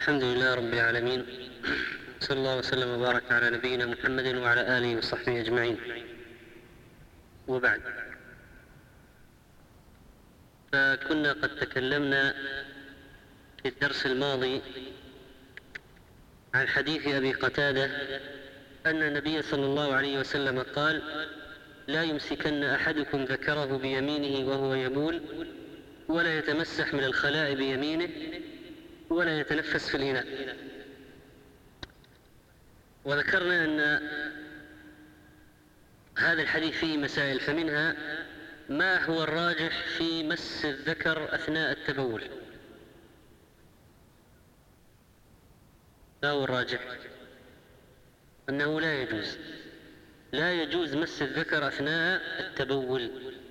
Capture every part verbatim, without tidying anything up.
الحمد لله رب العالمين، صلى الله وسلم وبارك على نبينا محمد وعلى آله وصحبه أجمعين، وبعد. فكنا قد تكلمنا في الدرس الماضي عن حديث أبي قتادة أن النبي صلى الله عليه وسلم قال: لا يمسكن أحدكم ذكره بيمينه وهو يبول، ولا يتمسح من الخلاء بيمينه، ولا يتنفس في الإناء. وذكرنا أن هذا الحديث فيه مسائل، فمنها ما هو الراجح في مس الذكر أثناء التبول. ما هو الراجح؟ أنه لا يجوز لا يجوز مس الذكر أثناء التبول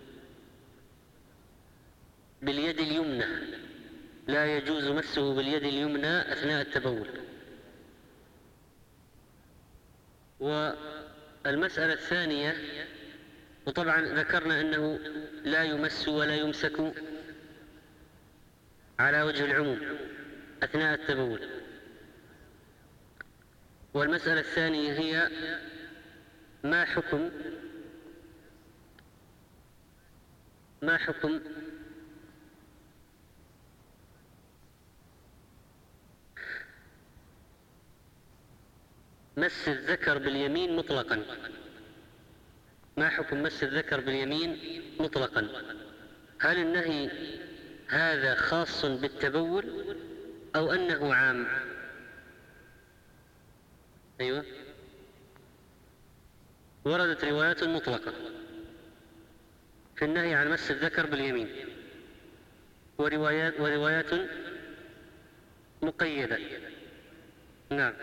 باليد اليمنى، لا يجوز مسه باليد اليمنى أثناء التبول. والمسألة الثانية، وطبعا ذكرنا أنه لا يمس ولا يمسك على وجه العموم أثناء التبول. والمسألة الثانية هي ما حكم ما حكم مس الذكر باليمين مطلقا. ما حكم مس الذكر باليمين مطلقا؟ هل النهي هذا خاص بالتبول أو أنه عام؟ أيوة، وردت روايات مطلقة في النهي عن مس الذكر باليمين، وروايات وروايات مقيدة. نعم.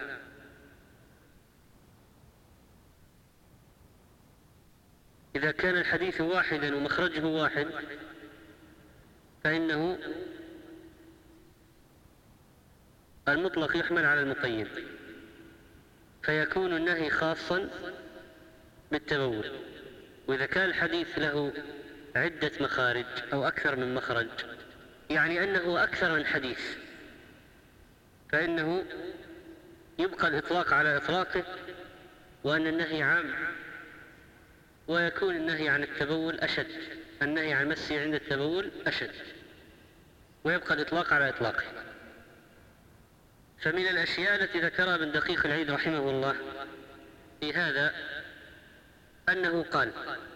إذا كان الحديث واحدا ومخرجه واحد فإنه المطلق يحمل على المقيد، فيكون النهي خاصا بالتبول. وإذا كان الحديث له عدة مخارج أو أكثر من مخرج، يعني أنه أكثر من حديث، فإنه يبقى الإطلاق على إطلاقه وأن النهي عام، ويكون النهي عن التبول أشد، النهي عن مسه عند التبول أشد، ويبقى الإطلاق على إطلاقه. فمن الأشياء التي ذكرها ابن دقيق العيد رحمه الله في هذا أنه قال: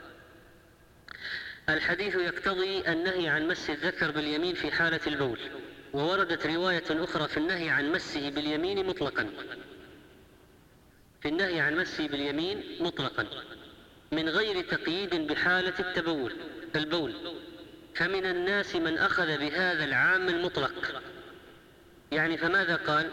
الحديث يقتضي النهي عن مس الذكر باليمين في حالة البول، ووردت رواية أخرى في النهي عن مسه باليمين مطلقا في النهي عن مسه باليمين مطلقا من غير تقييد بحالة التبول البول. فمن الناس من أخذ بهذا العام المطلق. يعني فماذا قال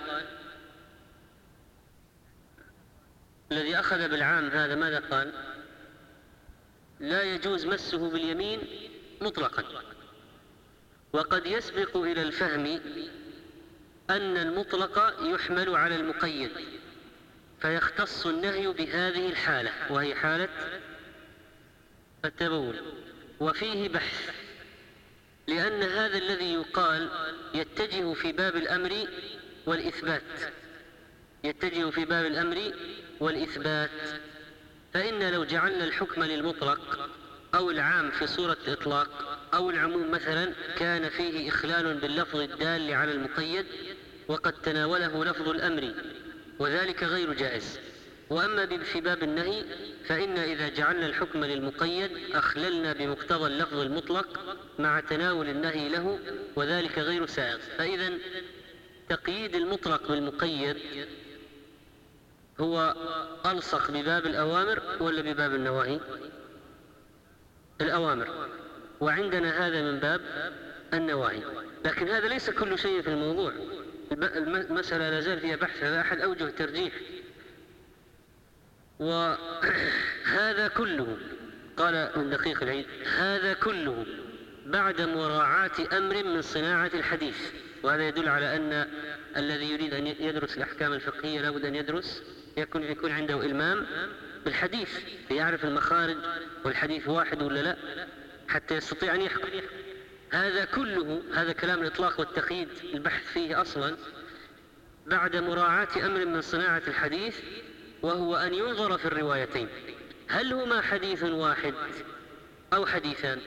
الذي أخذ بالعام هذا؟ ماذا قال؟ لا يجوز مسه باليمين مطلقا. وقد يسبق إلى الفهم أن المطلق يحمل على المقيد، فيختص النهي بهذه الحالة، وهي حالة التبول. وفيه بحث، لأن هذا الذي يقال يتجه في باب الأمر والإثبات يتجه في باب الأمر والإثبات فإن لو جعلنا الحكم للمطلق أو العام في صورة إطلاق أو العموم مثلا، كان فيه إخلال باللفظ الدال على المقيد، وقد تناوله لفظ الأمر، وذلك غير جائز. وأما في باب النهي فإن إذا جعلنا الحكم للمقيد أخللنا بمقتضى اللفظ المطلق مع تناول النهي له، وذلك غير سائغ. فإذا تقييد المطلق بالمقيد هو ألصق بباب الأوامر ولا بباب النواهي؟ الأوامر، وعندنا هذا من باب النواهي. لكن هذا ليس كل شيء في الموضوع، المسألة لا زال فيها بحث، هذا أحد أوجه الترجيح. وهذا كله، قال ابن دقيق العيد، هذا كله بعد مراعاة أمر من صناعة الحديث. وهذا يدل على أن الذي يريد أن يدرس الأحكام الفقهية لابد أن يدرس يكون يكون عنده إلمام بالحديث، ليعرف المخارج والحديث واحد ولا لا، حتى يستطيع أن يحكم. هذا كله، هذا كلام الإطلاق والتقييد البحث فيه أصلا بعد مراعاة أمر من صناعة الحديث، وهو أن ينظر في الروايتين هل هما حديث واحد أو حديثان،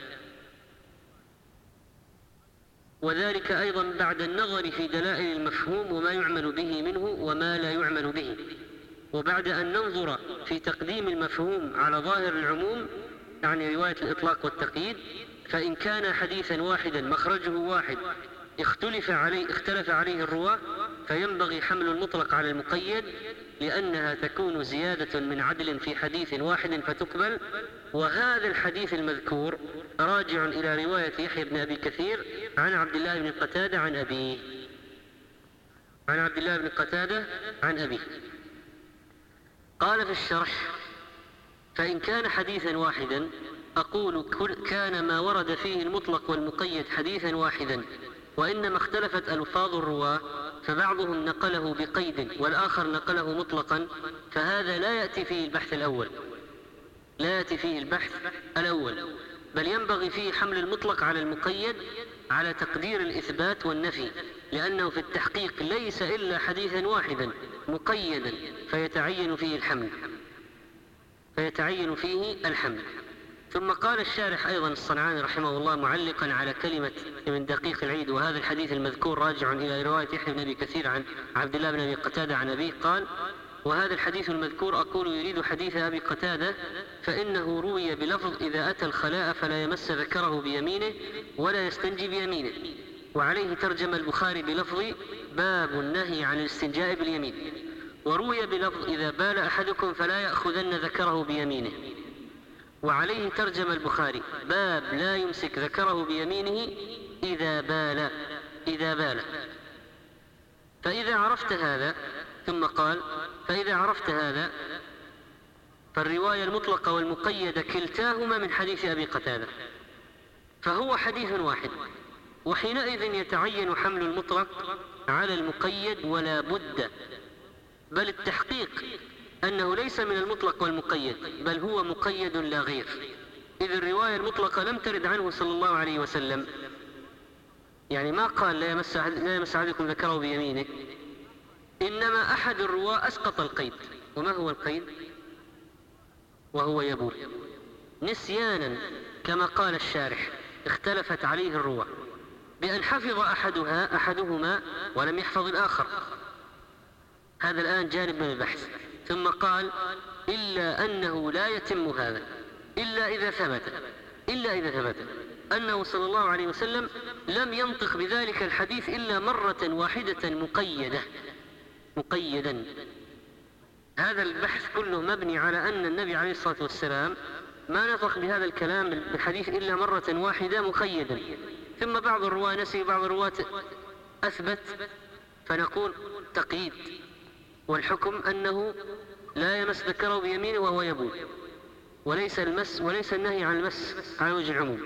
وذلك أيضا بعد النظر في دلائل المفهوم وما يعمل به منه وما لا يعمل به، وبعد أن ننظر في تقديم المفهوم على ظاهر العموم، يعني رواية الإطلاق والتقييد، فإن كان حديثا واحدا مخرجه واحد اختلف عليه, اختلف عليه الرواة، فينبغي حمل المطلق على المقيد، لأنها تكون زيادة من عدل في حديث واحد فتقبل. وهذا الحديث المذكور راجع إلى رواية يحيى بن أبي كثير عن عبد الله بن قتادة عن أبيه عن عبد الله بن قتادة عن أبيه. قال في الشرح: فإن كان حديثا واحدا أقول كان ما ورد فيه المطلق والمقيد حديثا واحدا، وإنما اختلفت ألفاظ الرواة، فبعضهم نقله بقيد والآخر نقله مطلقا، فهذا لا يأتي فيه البحث الأول لا يأتي فيه البحث الأول بل ينبغي فيه حمل المطلق على المقيد على تقدير الإثبات والنفي، لأنه في التحقيق ليس إلا حديثا واحدا مقيدا فيتعين فيه الحمل فيتعين فيه الحمل ثم قال الشارح أيضا الصنعاني رحمه الله معلقا على كلمة من دقيق العيد: وهذا الحديث المذكور راجع إلى رواية يحيى بن أبي كثير عن عبد الله بن أبي قتادة عن أبيه. قال: وهذا الحديث المذكور أقول يريد حديث أبي قتادة، فإنه روي بلفظ: إذا أتى الخلاء فلا يمس ذكره بيمينه ولا يستنجي بيمينه، وعليه ترجم البخاري بلفظ: باب النهي عن الاستنجاء باليمين. وروي بلفظ: إذا بال أحدكم فلا يأخذن ذكره بيمينه، وعليه ترجم البخاري: باب لا يمسك ذكره بيمينه إذا بال إذا بال فإذا عرفت هذا ثم قال: فإذا عرفت هذا فالرواية المطلقة والمقيدة كلتاهما من حديث أبي قتادة، فهو حديث واحد، وحينئذ يتعين حمل المطلق على المقيد ولا بد، بل التحقيق أنه ليس من المطلق والمقيد، بل هو مقيد لا غير، إذ الرواية المطلقة لم ترد عنه صلى الله عليه وسلم، يعني ما قال لا يمس لا يمس أحدكم ذكره بيمينه، إنما أحد الرواة أسقط القيد. وما هو القيد؟ وهو يبول نسيانا، كما قال الشارح: اختلفت عليه الرواة بأن حفظ أحدها أحدهما ولم يحفظ الآخر. هذا الآن جانب من البحث. ثم قال: إلا أنه لا يتم هذا إلا إذا ثبت إلا إذا ثبت أنه صلى الله عليه وسلم لم ينطق بذلك الحديث إلا مرة واحدة مقيدة مقيدا. هذا البحث كله مبني على أن النبي عليه الصلاة والسلام ما نطق بهذا الكلام الحديث إلا مرة واحدة مقيدا، ثم بعض الرواة نسي بعض الرواة أثبت، فنقول تقييد، والحكم أنه لا يمس ذكره بيمينه وهو يبول، وليس المس وليس النهي عن المس على وجه العموم.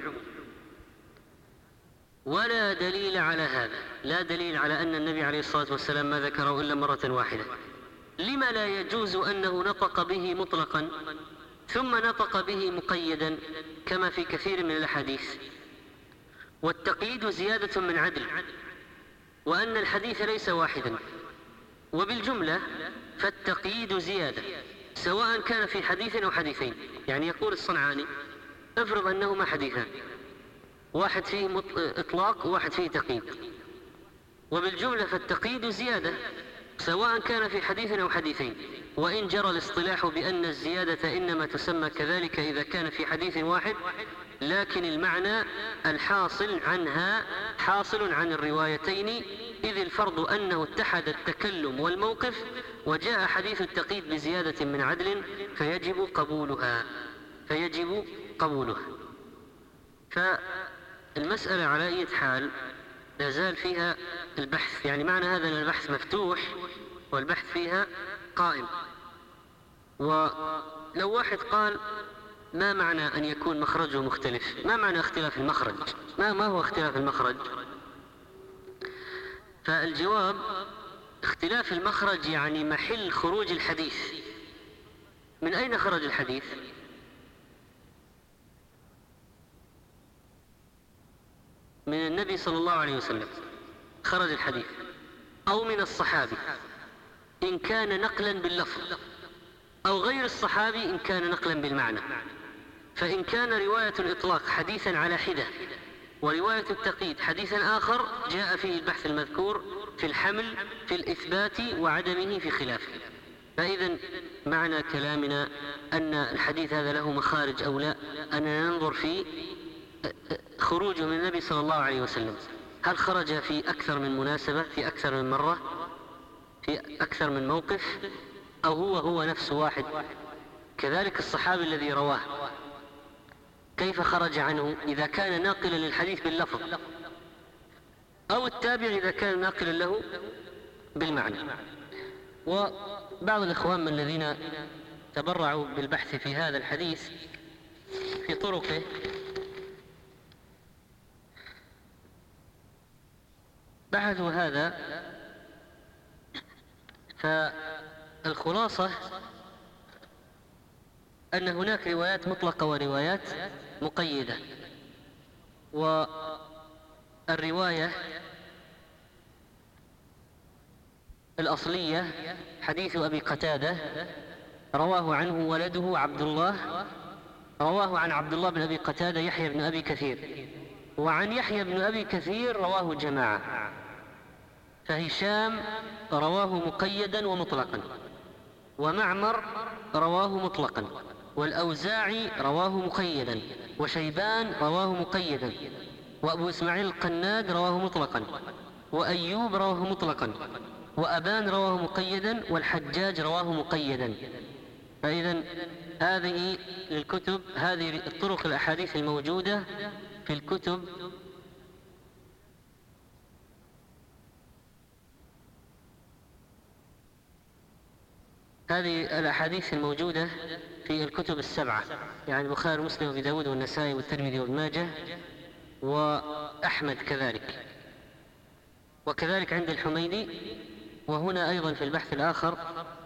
ولا دليل على هذا لا دليل على أن النبي عليه الصلاة والسلام ما ذكره إلا مرة واحدة. لما لا يجوز أنه نطق به مطلقا ثم نطق به مقيدا كما في كثير من الأحاديث؟ والتقييد زيادة من عدل، وأن الحديث ليس واحدا، وبالجملة فالتقييد زيادة سواء كان في حديث أو حديثين. يعني يقول الصنعاني: افرض أنهما حديثان، واحد فيه إطلاق وواحد فيه تقييد، وبالجملة فالتقييد زيادة سواء كان في حديث أو حديثين، وإن جرى الاصطلاح بأن الزيادة إنما تسمى كذلك إذا كان في حديث واحد، لكن المعنى الحاصل عنها حاصل عن الروايتين، إذ الفرض أنه اتحد التكلم والموقف، وجاء حديث التقييد بزيادة من عدل فيجب قبولها فيجب قبولها فالمسألة على أي حال لا زال فيها البحث، يعني معنى هذا أن البحث مفتوح والبحث فيها قائم. ولو واحد قال: ما معنى أن يكون مخرجه مختلف؟ ما معنى اختلاف المخرج؟ ما, ما هو اختلاف المخرج؟ فالجواب: اختلاف المخرج يعني محل خروج الحديث. من أين خرج الحديث؟ من النبي صلى الله عليه وسلم خرج الحديث. أو من الصحابي إن كان نقلا باللفظ، أو غير الصحابي إن كان نقلا بالمعنى. فإن كان رواية الإطلاق حديثا على حدة ورواية التقييد حديثا آخر، جاء فيه البحث المذكور في الحمل في الإثبات وعدمه في خلافه. فإذا معنى كلامنا أن الحديث هذا له مخارج أو لا، أننا ننظر في خروجه من النبي صلى الله عليه وسلم، هل خرج في أكثر من مناسبة، في أكثر من مرة، في أكثر من موقف، أو هو هو نفسه واحد. كذلك الصحابي الذي رواه كيف خرج عنه إذا كان ناقلا للحديث باللفظ، أو التابع إذا كان ناقلا له بالمعنى. وبعض الإخوان من الذين تبرعوا بالبحث في هذا الحديث في طرقه بحثوا هذا، فالخلاصة أن هناك روايات مطلقة وروايات مقيدة. والرواية الأصلية حديث أبي قتادة رواه عنه ولده عبد الله، رواه عن عبد الله بن أبي قتادة يحيى بن أبي كثير، وعن يحيى بن أبي كثير رواه جماعة. فهشام رواه مقيدا ومطلقا، ومعمر رواه مطلقا، والأوزاعي رواه مقيدا، وشيبان رواه مقيدا، وأبو إسماعيل القناد رواه مطلقا، وأيوب رواه مطلقا، وأبان رواه مقيدا، والحجاج رواه مقيدا. فإذا هذه للكتب، هذه الطرق الأحاديث الموجودة في الكتب هذه الأحاديث الموجودة في الكتب السبعة، يعني البخاري ومسلم وأبي داود والنسائي والترمذي وابن ماجه وأحمد كذلك، وكذلك عند الحميدي. وهنا أيضا في البحث الآخر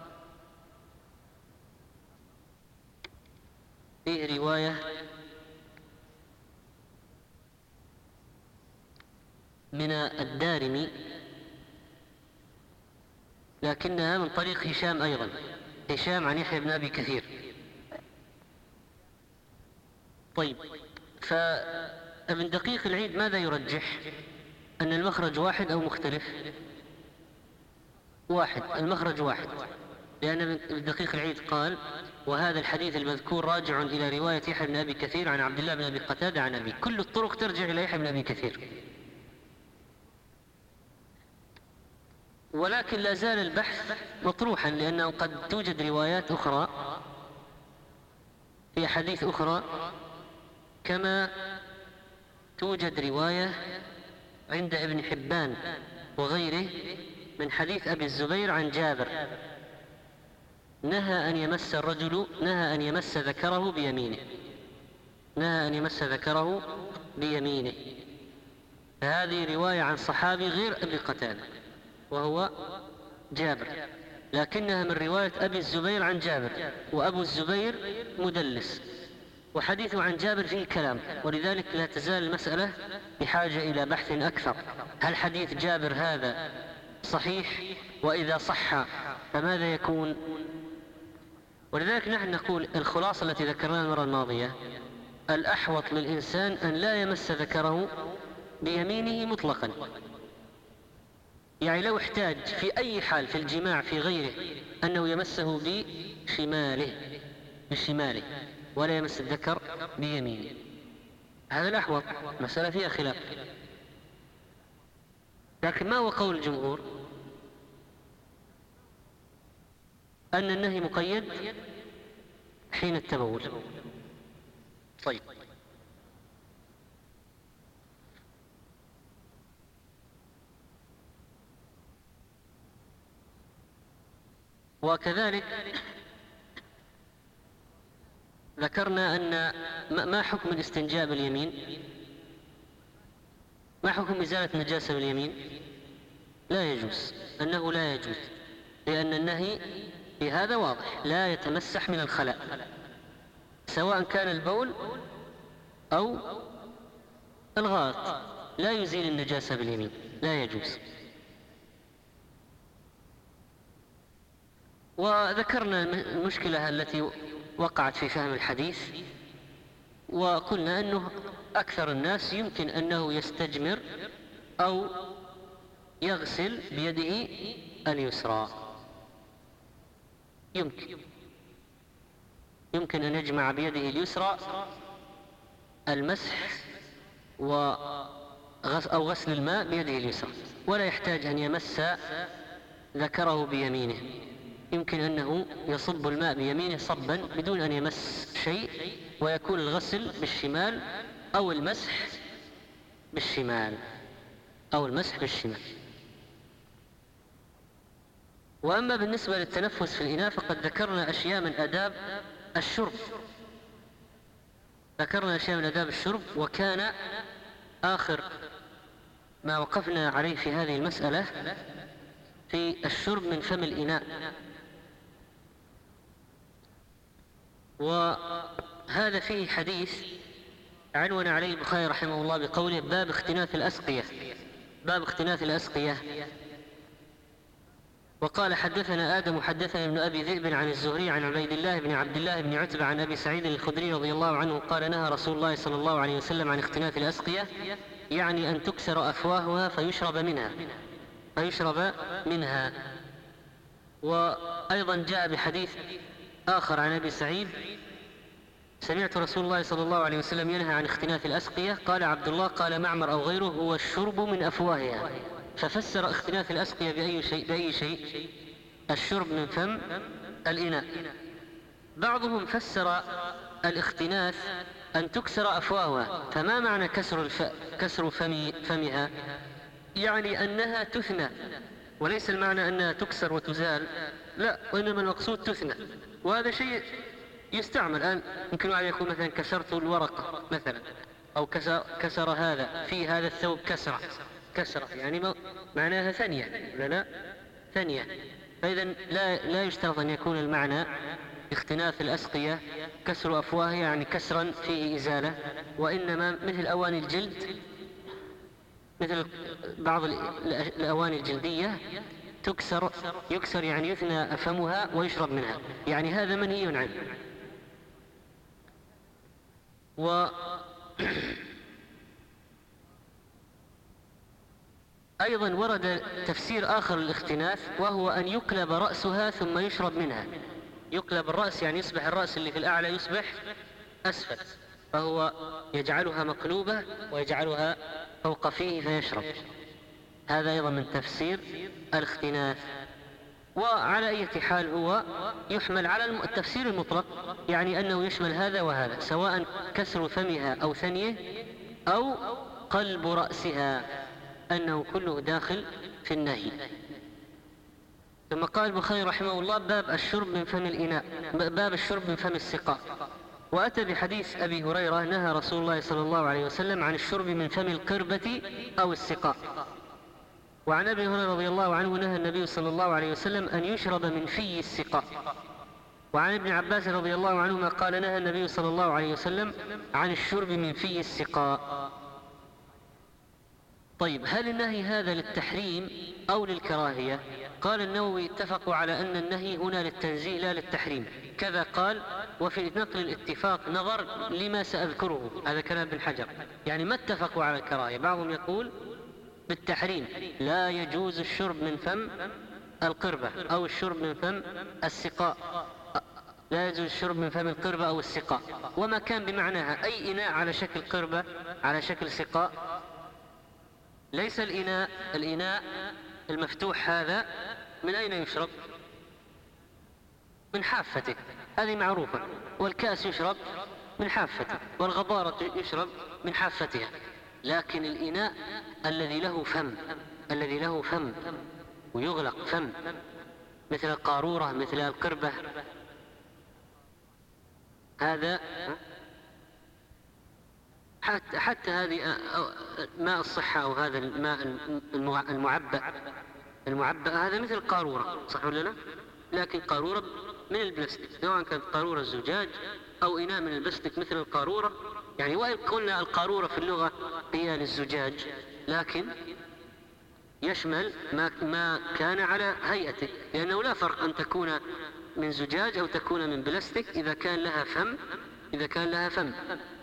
فيه رواية من الدارمي لكنها من طريق هشام أيضا، هشام عن يحيى بن أبي كثير. طيب، فابن دقيق العيد ماذا يرجح؟ أن المخرج واحد أو مختلف؟ واحد، المخرج واحد، لأن ابن دقيق العيد قال: وهذا الحديث المذكور راجع إلى رواية يحيى بن أبي كثير عن عبد الله بن أبي قتادة عن أبي، كل الطرق ترجع إلى يحيى بن أبي كثير. ولكن لا زال البحث مطروحا، لأنه قد توجد روايات أخرى في حديث أخرى، كما توجد رواية عند ابن حبان وغيره من حديث أبي الزبير عن جابر: نهى أن يمس الرجل نهى أن يمس ذكره بيمينه نهى أن يمس ذكره بيمينه فهذه رواية عن صحابي غير أبي قتادة وهو جابر، لكنها من رواية أبي الزبير عن جابر، وأبو الزبير مدلس، وحديثه عن جابر فيه كلام، ولذلك لا تزال المسألة بحاجة إلى بحث أكثر. هل حديث جابر هذا صحيح؟ وإذا صح فماذا يكون؟ ولذلك نحن نقول الخلاصة التي ذكرناها المرة الماضية: الأحوط للإنسان أن لا يمس ذكره بيمينه مطلقا، يعني لو احتاج في أي حال في الجماع في غيره أنه يمسه بشماله بشماله ولا يمس الذكر بيمينه، هذا الأحوط. مسألة فيها خلاف، لكن ما هو قول الجمهور؟ أن النهي مقيد حين التبول. طيب، وكذلك ذكرنا أن ما حكم الاستنجاء باليمين؟ ما حكم إزالة نجاسة باليمين؟ لا يجوز، أنه لا يجوز، لأن النهي في هذا واضح: لا يتمسح من الخلاء، سواء كان البول أو الغائط، لا يزيل النجاسة باليمين، لا يجوز. وذكرنا المشكلة التي وقعت في فهم الحديث، وقلنا أنه أكثر الناس يمكن أنه يستجمر أو يغسل بيده اليسرى، يمكن يمكن أن يجمع بيده اليسرى المسح أو غسل الماء بيده اليسرى، ولا يحتاج أن يمس ذكره بيمينه، يمكن أنه يصب الماء بيمينه صبا بدون أن يمس شيء، ويكون الغسل بالشمال أو المسح بالشمال أو المسح بالشمال. وأما بالنسبة للتنفس في الإناء فقد ذكرنا أشياء من آداب الشرب ذكرنا أشياء من آداب الشرب وكان آخر ما وقفنا عليه في هذه المسألة في الشرب من فم الإناء. وهذا فيه حديث عنون عليه البخاري رحمه الله بقوله: باب اختناث الأسقية باب اختناث الأسقية. وقال: حدثنا آدم حدثنا ابن أبي ذئب عن الزهري عن عبيد الله بن عبد الله بن عتبة عن أبي سعيد الخدري رضي الله عنه قال: نهى رسول الله صلى الله عليه وسلم عن اختناث الأسقية، يعني أن تكسر أفواهها فيشرب منها فيشرب منها. وأيضا جاء بحديث آخر عن أبي سعيد: سمعت رسول الله صلى الله عليه وسلم ينهى عن اختناث الأسقية. قال عبد الله: قال معمر أو غيره: هو الشرب من أفواهها. ففسر اختناث الأسقية بأي شيء بأي شيء الشرب من فم الإناء. بعضهم فسر الاختناث أن تكسر أفواهها. فما معنى كسر الف... كسر فم... فمها؟ يعني أنها تثنى، وليس المعنى أنها تكسر وتزال، لا، وإنما المقصود تثنى. وهذا شيء يستعمل الآن، يمكن واحد يقول مثلا كسرت الورقة مثلا، أو كسر, كسر هذا في هذا الثوب كسرة كسرة يعني معناها ثانية، لا لا ثانية. فإذا لا, لا يشترط أن يكون المعنى اختناث الأسقية كسر أفواهها يعني كسرا فيه إزالة، وإنما مثل أواني الجلد، مثل بعض الأواني الجلدية تكسر يكسر يعني يثنى فمها ويشرب منها، يعني هذا منهي عنه. و أيضا ورد تفسير آخر للاختناث، وهو أن يقلب رأسها ثم يشرب منها. يقلب الرأس يعني يصبح الرأس اللي في الأعلى يصبح أسفل، فهو يجعلها مقلوبة ويجعلها فوق فيه فيشرب. هذا أيضا من تفسير الاختناث. وعلى أي حال هو يحمل على التفسير المطلق، يعني أنه يشمل هذا وهذا، سواء كسر فمها أو ثنيه أو قلب رأسها، أنه كله داخل في النهي. ثم قال البخاري رحمه الله: باب الشرب من فم الإناء باب الشرب من فم السقاء. وأتى بحديث أبي هريرة: نهى رسول الله صلى الله عليه وسلم عن الشرب من فم القربة أو السقاء. وعن أبي هريرة رضي الله عنه: نهى النبي صلى الله عليه وسلم أن يشرب من في السقاء. وعن ابن عباس رضي الله عنهما قال: نهى النبي صلى الله عليه وسلم عن الشرب من في السقاء. طيب، هل النهي هذا للتحريم أو للكراهية؟ قال النووي: اتفقوا على أن النهي هنا للتنزيه لا للتحريم. كذا قال: وفي نقل الاتفاق نظر لما سأذكره. هذا كلام ابن حجر، يعني ما اتفقوا على الكراهية. بعضهم يقول بالتحريم، لا يجوز الشرب من فم القربة أو الشرب من فم السقاء، لا يجوز الشرب من فم القربة أو السقاء، وما كان بمعناها أي إناء على شكل قربة على شكل سقاء. ليس الإناء الإناء المفتوح هذا من أين يشرب؟ من حافته، هذه معروفة. والكأس يشرب من حافته، والغضارة يشرب من حافتها. لكن الإناء الذي له فم الذي له فم ويغلق فم، مثل القارورة مثل القربة، هذا حتى, حتى هذه ماء الصحة أو هذا الماء المعبأ المعبأ هذا مثل القارورة، صح ولا لا؟ لكن قارورة من البلاستيك، سواء كانت قارورة الزجاج أو إناء من البلاستيك مثل القارورة. يعني وإن قلنا القارورة في اللغة هي للزجاج، لكن يشمل ما, ما كان على هيئته، لأنه لا فرق أن تكون من زجاج أو تكون من بلاستيك إذا كان لها فم إذا كان لها فم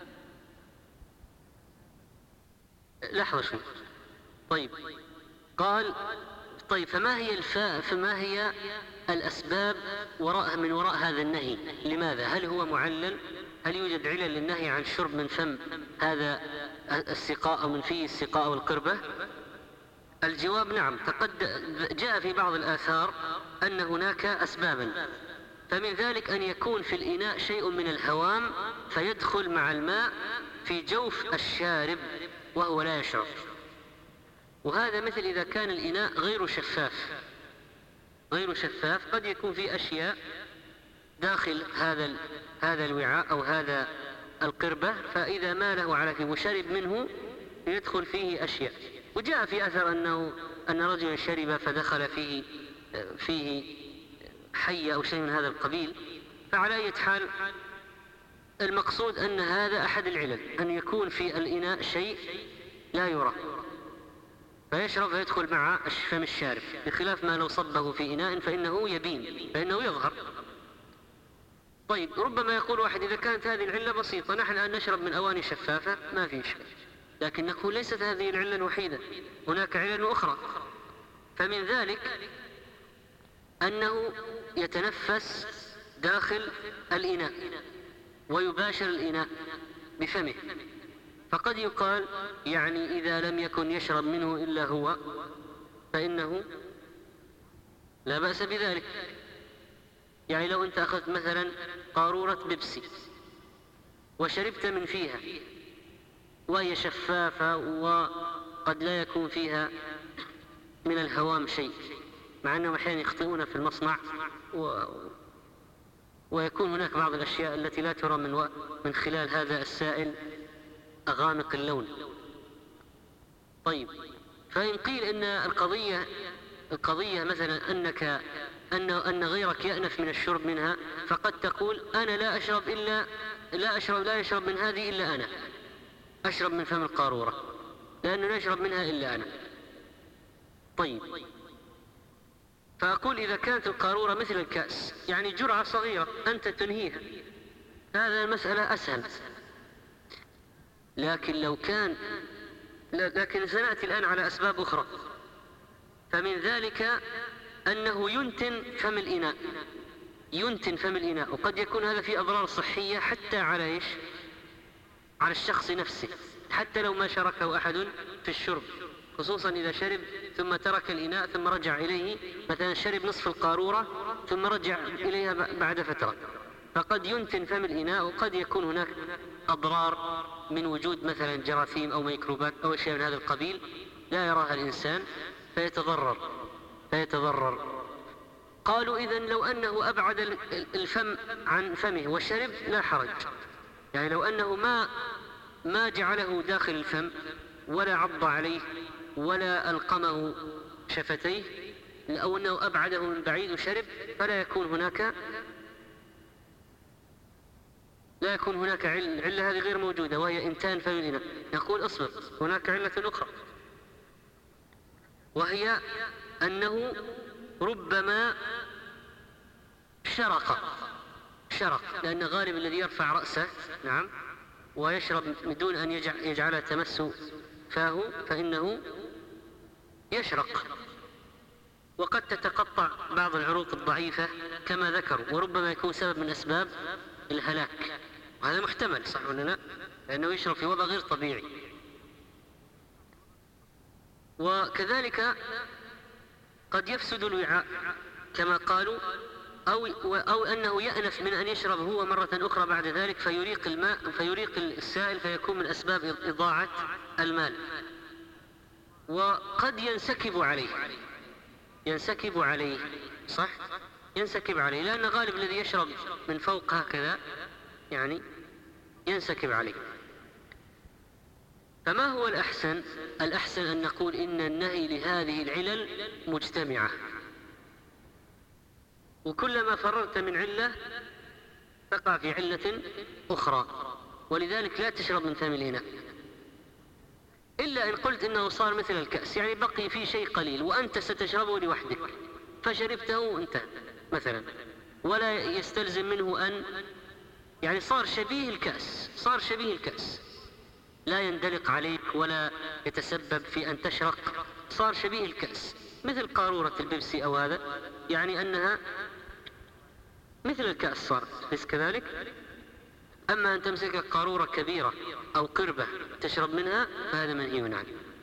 لحظة شوي. طيب قال طيب فما هي الفاء فما هي الأسباب وراء من وراء هذا النهي؟ لماذا؟ هل هو معلل؟ هل يوجد علل للنهي عن شرب من فم هذا السقاء أو من فيه السقاء والقربة؟ الجواب نعم. تقد جاء في بعض الآثار أن هناك أسبابا، فمن ذلك أن يكون في الإناء شيء من الهوام فيدخل مع الماء في جوف الشارب وهو لا يشعر، وهذا مثل إذا كان الإناء غير شفاف غير شفاف قد يكون في أشياء داخل هذا هذا الوعاء أو هذا القربة، فإذا ماله على فيه وشرب منه يدخل فيه أشياء. وجاء في أثر أنه أن رجلا شرب فدخل فيه فيه حية أو شيء من هذا القبيل. فعلى أي حال المقصود أن هذا أحد العلل، أن يكون في الإناء شيء لا يرى فيشرب فيدخل مع فم الشارب، بخلاف ما لو صبه في إناء فإنه يبين فإنه يظهر. طيب ربما يقول واحد إذا كانت هذه العلة بسيطة نحن الآن نشرب من أواني شفافة ما في شيء، لكن نقول ليست هذه العلة الوحيدة، هناك علل أخرى. فمن ذلك أنه يتنفس داخل الإناء ويباشر الإناء بفمه، فقد يقال يعني إذا لم يكن يشرب منه إلا هو فإنه لا بأس بذلك. يعني لو أنت أخذت مثلا قارورة بيبسي وشربت من فيها وهي شفافة وقد لا يكون فيها من الهوام شيء، مع أنهم أحيانا يخطئون في المصنع و... ويكون هناك بعض الأشياء التي لا ترى من, و... من خلال هذا السائل أغامق اللون. طيب فإن قيل إن القضية القضية مثلا أنك أن أن غيرك يأنف من الشرب منها، فقد تقول أنا لا أشرب إلا لا أشرب لا يشرب من هذه إلا أنا، أشرب من فم القارورة لأنه لا يشرب منها إلا أنا. طيب فأقول إذا كانت القارورة مثل الكأس يعني جرعة صغيرة أنت تنهيها، هذا المسألة أسهل. لكن لو كان لكن سنأتي الآن على أسباب أخرى. فمن ذلك أنه ينتن فم الإناء ينتن فم الإناء وقد يكون هذا فيه أضرار صحية حتى على إيش؟ على الشخص نفسه، حتى لو ما شاركه أحد في الشرب، خصوصا إذا شرب ثم ترك الإناء ثم رجع إليه، مثلا شرب نصف القارورة ثم رجع إليها بعد فترة، فقد ينتن فم الإناء وقد يكون هناك أضرار من وجود مثلا جراثيم أو ميكروبات أو شيء من هذا القبيل لا يراها الإنسان فيتضرر فيتضرر قالوا إذن لو أنه أبعد الفم عن فمه وشرب لا حرج، يعني لو أنه ما ما جعله داخل الفم ولا عض عليه ولا ألقمه شفتيه، أو أنه أبعده من بعيد وشرب، فلا يكون هناك لا يكون هناك علة, علة هذه غير موجودة وهي إنتان فم الإناء. نقول أصبر، هناك علة أخرى وهي أنه ربما شرق شرق لأن غالب الذي يرفع رأسه نعم ويشرب من دون أن يجعل يجعلها تمس فاه فإنه يشرق، وقد تتقطع بعض العروق الضعيفة كما ذكروا، وربما يكون سبب من أسباب الهلاك، وهذا محتمل صح ولا لا؟ لأنه يشرب في وضع غير طبيعي. وكذلك قد يفسد الوعاء كما قالوا، أو, أو أنه يأنف من أن يشرب هو مرة أخرى بعد ذلك فيريق الماء فيريق السائل فيكون من أسباب إضاعة المال. وقد ينسكب عليه ينسكب عليه صح؟ ينسكب عليه لأن غالب الذي يشرب من فوق هكذا يعني ينسكب عليه. فما هو الأحسن؟ الأحسن أن نقول إن النهي لهذه العلل مجتمعة، وكلما فررت من علة تقع في علة أخرى، ولذلك لا تشرب من فم الإناء. إلا إن قلت إنه صار مثل الكأس، يعني بقي فيه شيء قليل وأنت ستشربه لوحدك فشربته وانتهى مثلا، ولا يستلزم منه أن يعني صار شبيه الكأس، صار شبيه الكأس، لا يندلق عليك ولا يتسبب في أن تشرق، صار شبيه الكأس مثل قارورة البيبسي أو هذا، يعني أنها مثل الكأس صارت، ليس كذلك؟ أما أن تمسك قارورة كبيرة أو قربة تشرب منها فهذا منهي عنه.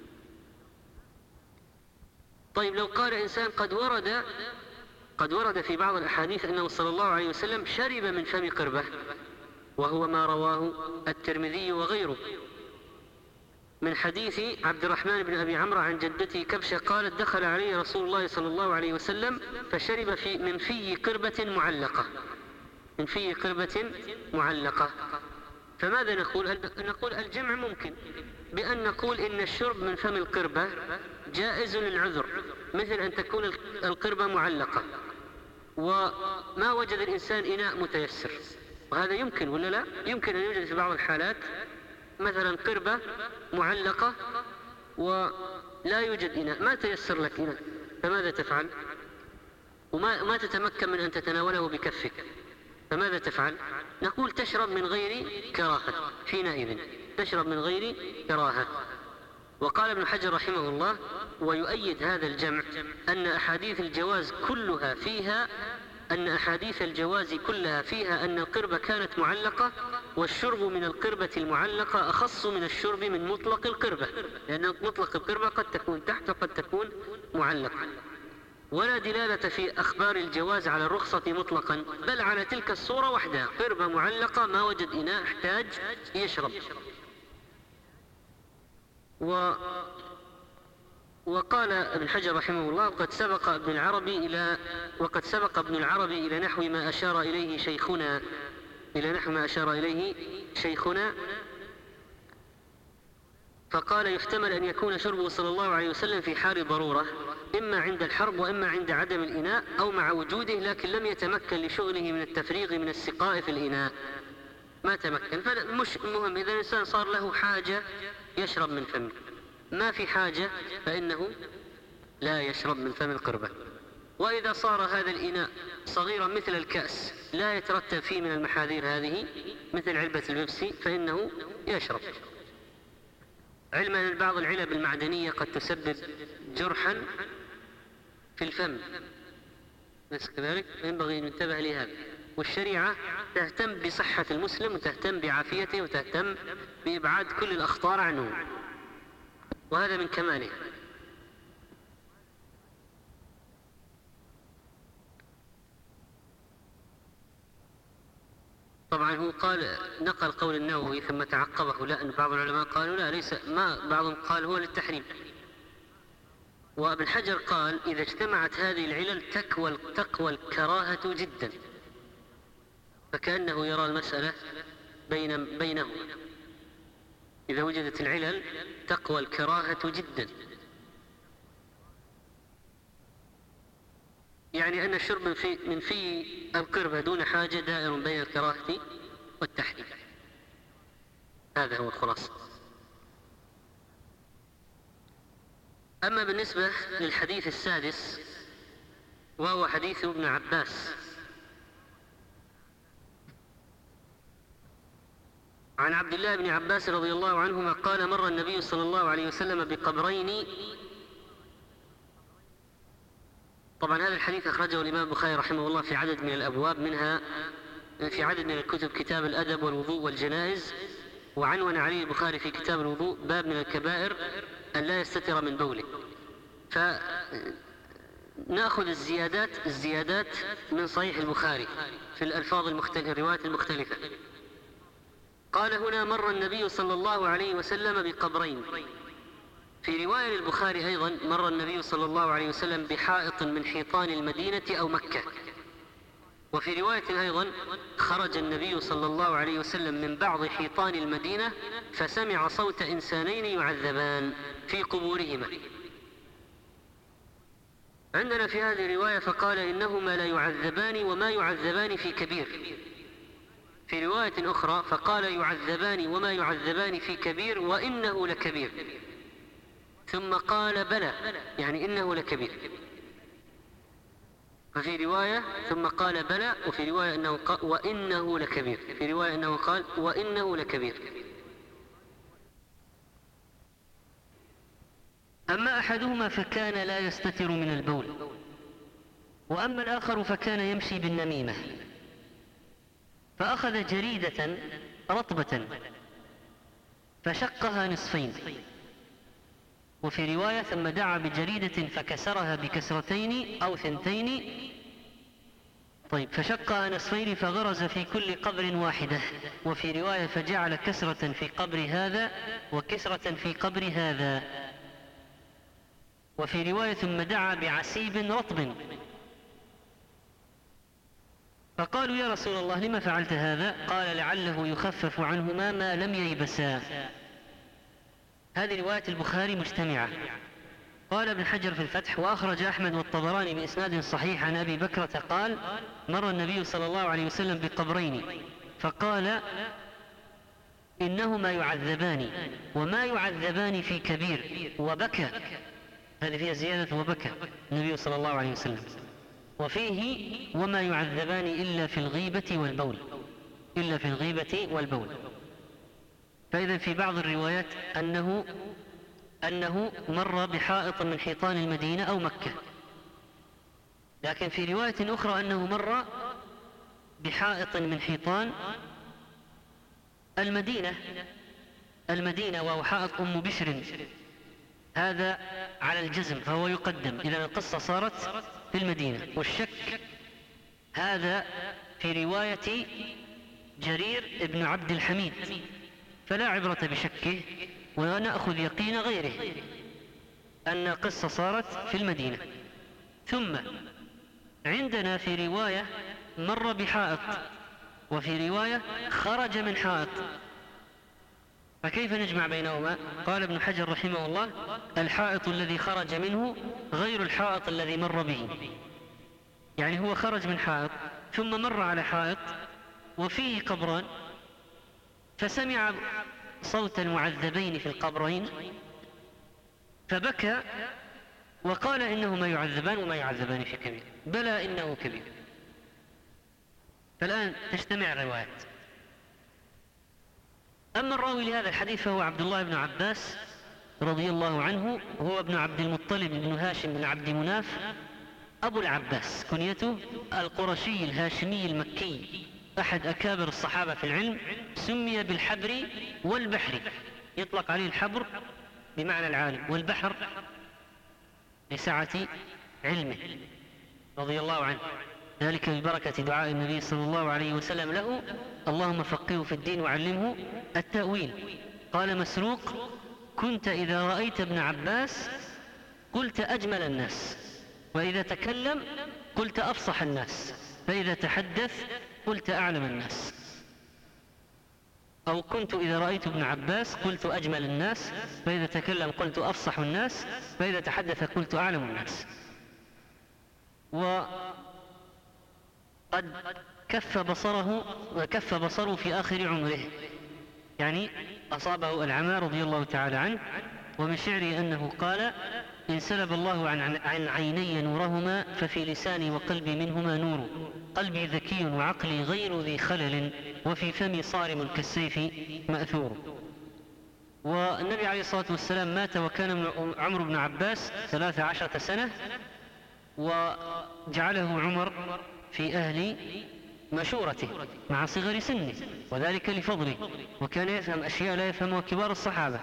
طيب لو قال إنسان قد ورد قد ورد في بعض الأحاديث أنه صلى الله عليه وسلم شرب من فم قربة، وهو ما رواه الترمذي وغيره من حديث عبد الرحمن بن أبي عمرو عن جدته كبشة قالت دخل علي رسول الله صلى الله عليه وسلم فشرب في من في قربة معلقة، من في قربة معلقة. فماذا نقول؟ نقول الجمع ممكن بأن نقول إن الشرب من فم القربة جائز للعذر، مثل أن تكون القربة معلقة وما وجد الإنسان إناء متيسر، وهذا يمكن ولا لا؟ يمكن أن يوجد في بعض الحالات مثلا قربة معلقة ولا يوجد إناء، ما تيسر لك إناء، فماذا تفعل؟ وما ما تتمكن من أن تتناوله بكفك، فماذا تفعل؟ نقول تشرب من غير كراهة، حينئذ تشرب من غير كراهة. وقال ابن حجر رحمه الله ويؤيد هذا الجمع أن أحاديث الجواز كلها فيها أن أحاديث الجواز كلها فيها أن القربة كانت معلقة، والشرب من القربة المعلقة أخص من الشرب من مطلق القربة، لأن مطلق القربة قد تكون تحت وقد تكون معلقة. ولا دلالة في أخبار الجواز على الرخصة مطلقا، بل على تلك الصورة وحدها، قربة معلقة ما وجد إناء احتاج يشرب. و وقال ابن حجر رحمه الله وقد سبق ابن العربي إلى وقد سبق ابن العربي إلى نحو ما أشار إليه شيخنا إلى نحو ما أشار إليه شيخنا فقال يحتمل أن يكون شربه صلى الله عليه وسلم في حال ضرورة، إما عند الحرب وإما عند عدم الإناء أو مع وجوده، لكن لم يتمكن لشغله من التفريغ من السقاء في الإناء، ما تمكن. فمش مهم، إذا الإنسان صار له حاجة يشرب من فمه، ما في حاجة فإنه لا يشرب من فم القربة. وإذا صار هذا الإناء صغيرا مثل الكأس لا يترتب فيه من المحاذير هذه مثل علبة البيبسي فإنه يشرب، علما أن بعض العلب المعدنية قد تسبب جرحا في الفم، بس كذلك ينبغي أن ننتبه لهذا. والشريعة تهتم بصحة المسلم وتهتم بعافيته وتهتم بإبعاد كل الأخطار عنه، وهذا من كمالها. طبعا هو قال نقل قول النووي ثم تعقبه، لا أن بعض العلماء قالوا لا ليس، ما بعضهم قال هو للتحريم. وابن حجر قال إذا اجتمعت هذه العلل تقوى تقوى الكراهة جدا، فكأنه يرى المسألة بين بينهما، إذا وجدت العلل تقوى الكراهة جدا، يعني أن الشرب من في, من في القربة دون حاجة دائر بين الكراهة والتحريم، هذا هو الخلاصة. أما بالنسبة للحديث السادس وهو حديث ابن عباس عن عبد الله بن عباس رضي الله عنهما قال مر النبي صلى الله عليه وسلم بقبرين. طبعا هذا الحديث أخرجه الإمام البخاري رحمه الله في عدد من الأبواب، منها في عدد من الكتب كتاب الأدب والوضوء والجنائز، وعنون عليه البخاري في كتاب الوضوء باب من الكبائر أن لا يستتر من بوله. فنأخذ الزيادات الزيادات من صحيح البخاري في الألفاظ المختلفة الروايات المختلفة. قال هنا مر النبي صلى الله عليه وسلم بقبرين. في رواية البخاري أيضا مر النبي صلى الله عليه وسلم بحائط من حيطان المدينة أو مكة. وفي رواية أيضا خرج النبي صلى الله عليه وسلم من بعض حيطان المدينة فسمع صوت إنسانين يعذبان في قبورهما. عندنا في هذه الرواية فقال إنهما لا يعذبان وما يعذبان في كبير. في رواية أخرى فقال يعذبان وما يعذبان في كبير وإنه لكبير. ثم قال بلى يعني إنه لكبير. ففي رواية ثم قال بلى، وفي رواية أنه قال وإنه لكبير، في رواية أنه قال وإنه لكبير. أما أحدهما فكان لا يستتر من البول، وأما الآخر فكان يمشي بالنميمة، فأخذ جريدة رطبة فشقها نصفين، وفي رواية ثم دعا بجريدة فكسرها بكسرتين أو ثنتين. طيب فشقها نصفين فغرز في كل قبر واحدة، وفي رواية فجعل كسرة في قبر هذا وكسرة في قبر هذا، وفي رواية ثم دعا بعسيب رطب. فقالوا يا رسول الله لما فعلت هذا؟ قال لعله يخفف عنهما ما لم ييبسا. هذه رواية البخاري مجتمعة. قال ابن حجر في الفتح: وأخرج أحمد والطبراني بإسناد صحيح عن أبي بكرة قال: مر النبي صلى الله عليه وسلم بقبرين فقال: إنهما يعذبان وما يعذبان في كبير، وبكى. هذه فيها زيادة وبكى النبي صلى الله عليه وسلم. وفيه: وما يعذبان إلا في الغيبة والبول، إلا في الغيبة والبول. فإذا في بعض الروايات أنه أنه مر بحائط من حيطان المدينة أو مكة، لكن في رواية أخرى أنه مر بحائط من حيطان المدينة المدينة وهو حائط أم بشر، هذا على الجزم فهو يقدم، إذا القصة صارت في المدينة. والشك هذا في رواية جرير ابن عبد الحميد، فلا عبرة بشكه، ونأخذ يقين غيره أن القصة صارت في المدينة. ثم عندنا في رواية مر بحائط، وفي رواية خرج من حائط، فكيف نجمع بينهما؟ قال ابن حجر رحمه الله: الحائط الذي خرج منه غير الحائط الذي مر به، يعني هو خرج من حائط ثم مر على حائط وفيه قبران، فسمع صوت المعذبين في القبرين فبكى وقال: إنهما يعذبان وما يعذبان في كبير، بلى إنه كبير. فالآن تجتمع الروايات. أما الراوي لهذا الحديث فهو عبد الله بن عباس رضي الله عنه، هو ابن عبد المطلب بن هاشم بن عبد مناف أبو العباس، كنيته القرشي الهاشمي المكي، أحد أكابر الصحابة في العلم، سمي بالحبر والبحر، يطلق عليه الحبر بمعنى العالم، والبحر لسعة علمه رضي الله عنه، ذلك ببركة دعاء النبي صلى الله عليه وسلم له: اللهم فقهه في الدين وعلمه التأويل. قال مسروق: كنت إذا رأيت ابن عباس قلت أجمل الناس، وإذا تكلم قلت أفصح الناس، فإذا تحدث قلت أعلم الناس. أو كنت إذا رأيت ابن عباس قلت أجمل الناس، فإذا تكلم قلت أفصح الناس، فإذا تحدث قلت أعلم الناس. وقد كف بصره وكف بصره في آخر عمره، يعني أصابه العمى رضي الله تعالى عنه. ومن شعره أنه قال: إن سلب الله عن, عن عيني نورهما ففي لساني وقلبي منهما نور، قلبي ذكي وعقلي غير ذي خلل، وفي فمي صارم كالسيف مأثور. والنبي عليه الصلاة والسلام مات وكان عمر بن عباس ثلاث عشرة سنة، وجعله عمر في أهل مشورته مع صغر سنه، وذلك لفضله، وكان يفهم أشياء لا يفهمها كبار الصحابة.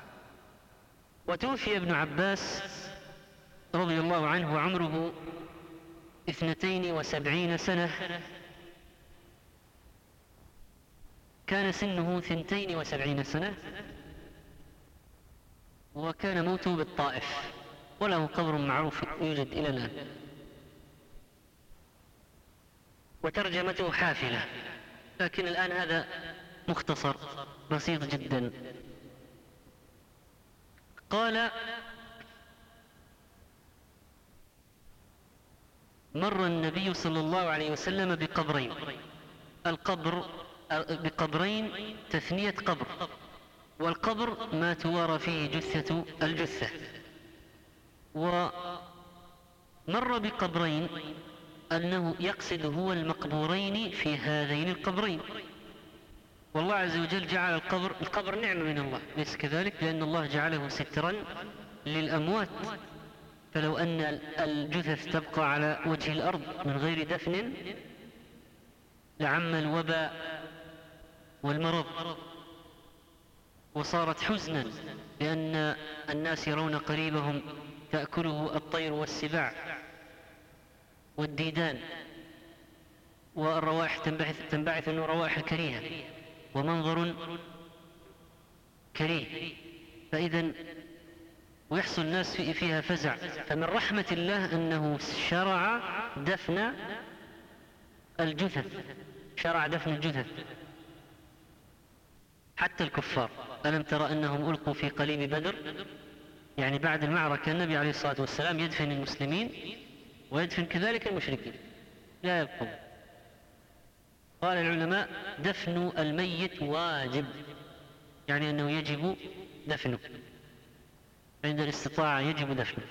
وتوفي ابن عباس رضي الله عنه وعمره اثنتين وسبعين سنة، كان سنه ثنتين وسبعين سنة، وكان موته بالطائف، وله قبر معروف يوجد إلى الآن، وترجمته حافلة، لكن الآن هذا مختصر بسيط جدا. قال: مر النبي صلى الله عليه وسلم بقبرين، القبر بقبرين تثنية قبر، والقبر ما توارى فيه جثة الجثة. ومر بقبرين أنه يقصد هو المقبورين في هذين القبرين، والله عز وجل جعل القبر القبر نعمة من الله، ليس كذلك؟ لأن الله جعله سترا للأموات، فلو أن الجثث تبقى على وجه الأرض من غير دفن لعم الوباء والمرض، وصارت حزنا لأن الناس يرون قريبهم تأكله الطير والسباع والديدان، والروائح تنبعث, تنبعث منه روائح كريهة ومنظر كريه، فإذا ويحصل الناس فيها فزع. فمن رحمة الله أنه شرع دفن الجثث، شرع دفن الجثث حتى الكفار. ألم ترى أنهم ألقوا في قليب بدر؟ يعني بعد المعركة النبي عليه الصلاة والسلام يدفن المسلمين ويدفن كذلك المشركين، لا يبقون. قال العلماء دفن الميت واجب، يعني أنه يجب دفنه عند الاستطاعة، يجب دفنه.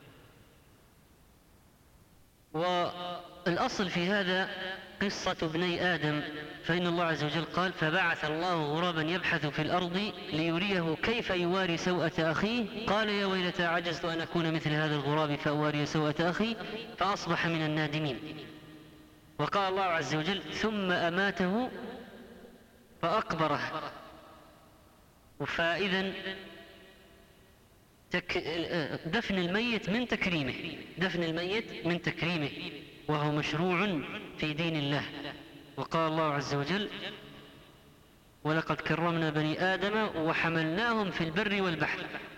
والأصل في هذا قصة ابني آدم، فإن الله عز وجل قال فبعث الله غرابا يبحث في الأرض ليريه كيف يواري سوءة أخيه قال يا ويلتى عجزت أن أكون مثل هذا الغراب فأواري سوءة أخي فأصبح من النادمين. وقال الله عز وجل ثم أماته فأقبره. فإذا تك... دفن الميت من تكريمه، دفن الميت من تكريمه، وهو مشروع في دين الله. وقال الله عز وجل ولقد كرمنا بني آدم وحملناهم في البر والبحر.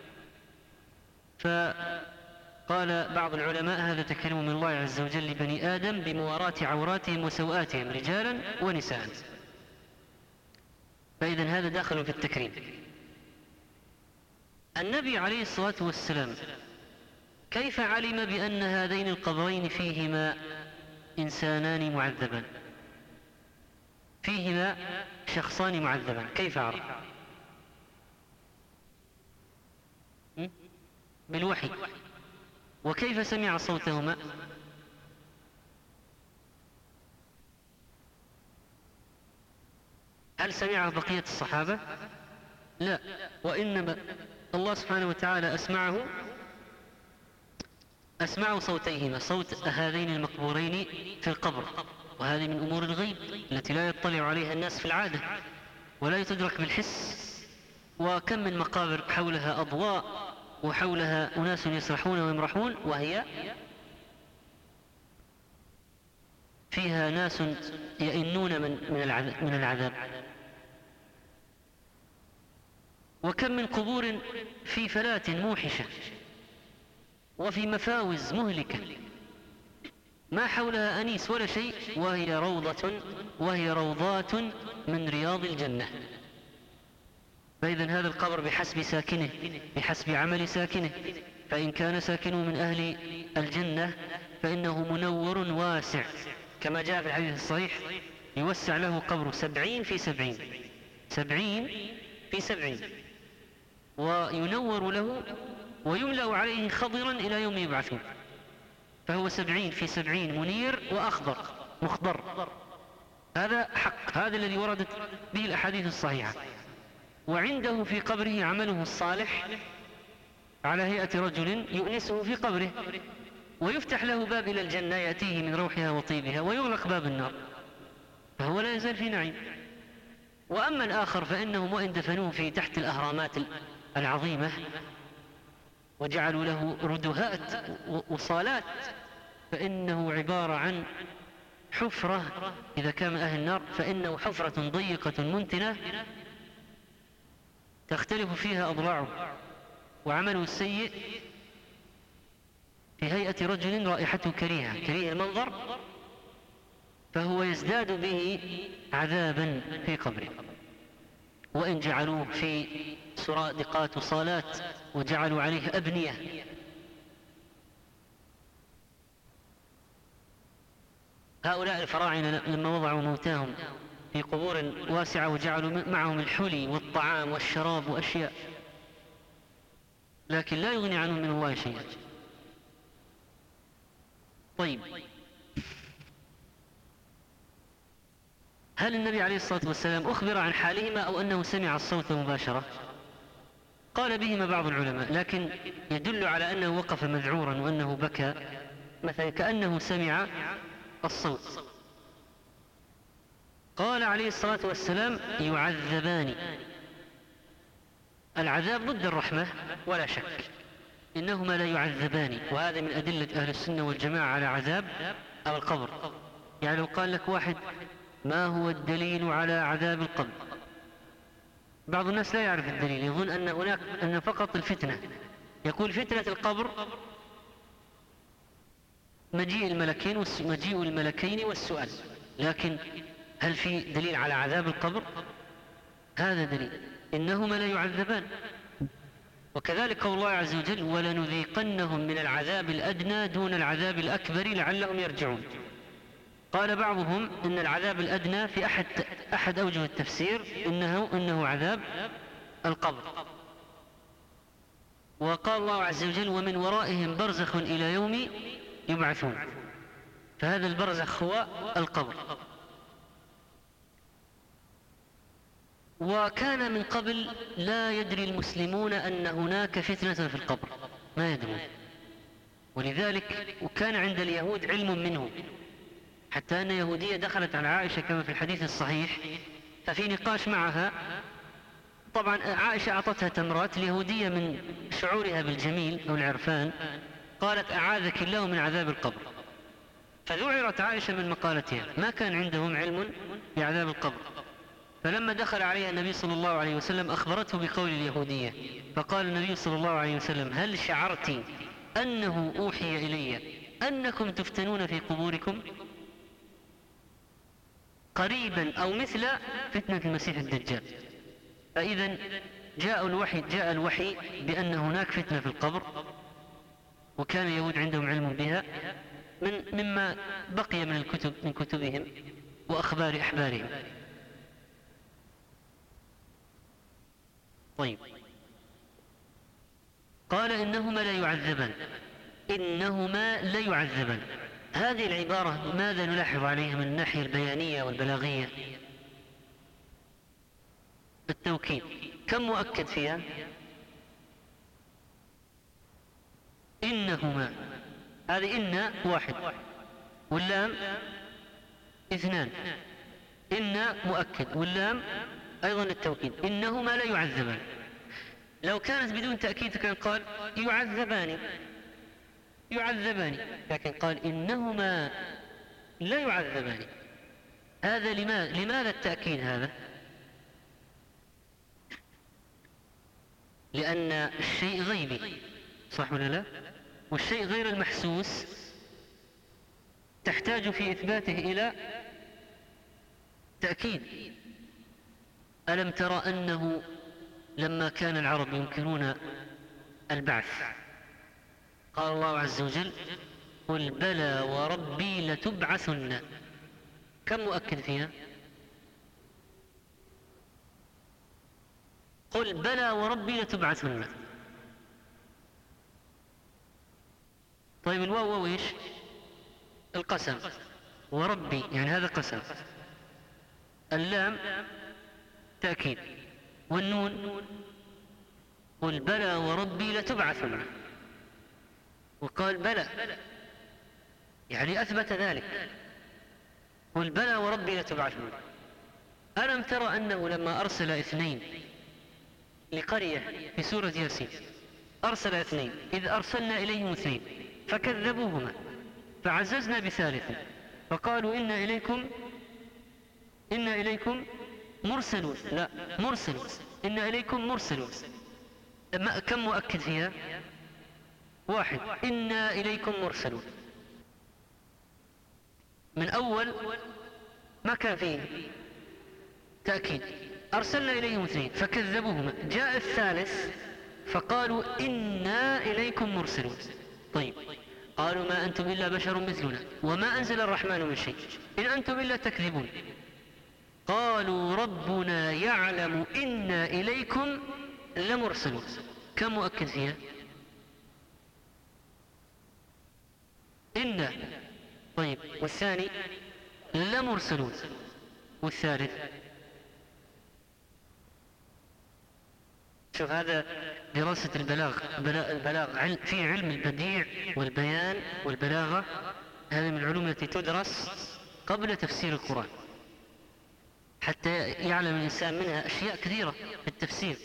فقال بعض العلماء هذا تكريم من الله عز وجل لبني آدم بمواراة عوراتهم وسوآتهم رجالا ونساء، فإذا هذا داخل في التكريم. النبي عليه الصلاة والسلام كيف علم بأن هذين القبرين فيهما إنسانان معذبان، فيهما شخصان معذبان؟ كيف عرف؟ بالوحي. وكيف سمع صوتهما؟ هل سمعه بقية الصحابة؟ لا، وإنما الله سبحانه وتعالى أسمعه أسمعوا صوتيهما، صوت هذين المقبورين في القبر، وهذه من أمور الغيب التي لا يطلع عليها الناس في العادة ولا تدرك بالحس. وكم من مقابر حولها أضواء وحولها أناس يسرحون ويمرحون وهي فيها ناس يئنون من من العذاب. وكم من قبور في فلات موحشة وفي مفاوز مهلكة ما حولها أنيس ولا شيء، وهي روضة وهي روضات من رياض الجنة. فإذا هذا القبر بحسب ساكنه، بحسب عمل ساكنه، فإن كان ساكنه من أهل الجنة فإنه منور واسع، كما جاء في الحديث الصحيح يوسع له قبر سبعين في سبعين، سبعين في سبعين، وينور له ويملأ عليه خضرا إلى يوم يبعثون. فهو سبعين في سبعين منير وأخضر مخضر. هذا حق، هذا الذي وردت به الأحاديث الصحيحة. وعنده في قبره عمله الصالح على هيئة رجل يؤنسه في قبره، ويفتح له باب إلى الجنة يأتيه من روحها وطيبها، ويغلق باب النار، فهو لا يزال في نعيم. وأما الآخر فإنهم وإن دفنوه في تحت الأهرامات العظيمة وجعلوا له ردهات وصالات، فإنه عبارة عن حفرة، إذا كان أهل النار فإنه حفرة ضيقة منتنة تختلف فيها أضلاعه، وعمله السيء في هيئة رجل رائحته كريهة كريه المنظر، فهو يزداد به عذابا في قبره. وإن جعلوه في سرادقات وصالات وجعلوا عليه أبنية، هؤلاء الفراعنة لما وضعوا موتاهم في قبور واسعة وجعلوا معهم الحلي والطعام والشراب وأشياء، لكن لا يغني عنهم من الله شيئا. طيب، هل النبي عليه الصلاة والسلام أخبر عن حالهما أو أنه سمع الصوت مباشرة؟ قال بهما بعض العلماء، لكن يدل على أنه وقف مذعورا وأنه بكى مثلا كأنه سمع الصوت. قال عليه الصلاة والسلام: يعذبان. العذاب ضد الرحمة ولا شك، إنهما لا يعذبان، وهذا من أدلة أهل السنة والجماعة على عذاب أو القبر. يعني لو قال لك واحد: ما هو الدليل على عذاب القبر؟ بعض الناس لا يعرف الدليل، يظن أن هناك أن فقط الفتنة، يقول فتنة القبر مجيء الملكين مجيء الملكين والسؤال، لكن هل في دليل على عذاب القبر؟ هذا دليل، إنهما لا يعذبان. وكذلك قول الله عز وجل: ولنذيقنهم من العذاب الأدنى دون العذاب الأكبر لعلهم يرجعون. قال بعضهم إن العذاب الأدنى في أحد أحد أوجه التفسير إنه إنه عذاب القبر. وقال الله عز وجل: ومن ورائهم برزخ إلى يوم يبعثون، فهذا البرزخ هو القبر. وكان من قبل لا يدري المسلمون أن هناك فتنة في القبر، ما يدرون، ولذلك وكان عند اليهود علم منه، حتى أن يهودية دخلت على عائشة كما في الحديث الصحيح، ففي نقاش معها، طبعا عائشة أعطتها تمرات، اليهودية من شعورها بالجميل أو العرفان قالت: أعاذك الله من عذاب القبر. فذعرت عائشة من مقالتها، ما كان عندهم علم بعذاب القبر. فلما دخل عليها النبي صلى الله عليه وسلم أخبرته بقول اليهودية، فقال النبي صلى الله عليه وسلم: هل شعرت أنه أوحي إلي أنكم تفتنون في قبوركم قريبا أو مثل فتنة المسيح الدجال؟ فإذا جاء الوحي جاء الوحي بأن هناك فتنة في القبر، وكان اليهود عندهم علم بها من مما بقي من الكتب من كتبهم وأخبار أحبارهم. طيب، قال: إنهما لا يعذبان، إنهما لا يعذبان. هذه العبارة ماذا نلاحظ عليها من الناحية البيانية والبلاغية؟ التوكيد. كم مؤكد فيها؟ إنهما، هذه إن واحد، واللام اثنان، إن مؤكد، واللام أيضا التوكيد، إنهما لا يعذبان. لو كانت بدون تأكيد كان قال: يعذبان يعذبان، لكن قال: إنهما لا يعذبان. هذا لماذا؟ لماذا التأكيد هذا؟ لأن الشيء غيبي، صح ولا لا؟ والشيء غير المحسوس تحتاج في إثباته إلى تأكيد. ألم ترى أنه لما كان العرب ينكرون البعث قال الله عز وجل: قل بلى وربي لتبعثن. كم مؤكد فيها؟ قل بلى وربي لتبعثن. طيب، الواو ايش؟ القسم، وربي يعني هذا قسم، اللام تأكيد، والنون قل بلى وربي لتبعثن. وقال بلى يعني أثبت ذلك، قل بلى وربي لتبعثن. ألم ترى أنه لما أرسل اثنين لقرية في سورة ياسين، أرسل اثنين، إذ أرسلنا إليهم اثنين فكذبوهما فعززنا بثالث فقالوا إنا إليكم إنا إليكم مرسلون، لا مرسلون، إنا إليكم مرسلون. كم مؤكد فيها؟ واحد، إنا إليكم مرسلون. من أول ما كان فيه تأكيد، أرسلنا إليهم اثنين فكذبوهما، جاء الثالث فقالوا إنا إليكم مرسلون. طيب، قالوا ما أنتم إلا بشر مثلنا وما أنزل الرحمن من شيء إن أنتم إلا تكذبون. قالوا ربنا يعلم إنا إليكم لمرسلون. كم مؤكد فيها؟ إنا. طيب، والثاني لمرسلون، والثالث؟ شوف، هذا دراسة البلاغ. البلاغ في علم البديع والبيان والبلاغة، هذه من العلوم التي تدرس قبل تفسير القرآن، حتى يعلم الإنسان منها أشياء كثيرة في التفسير.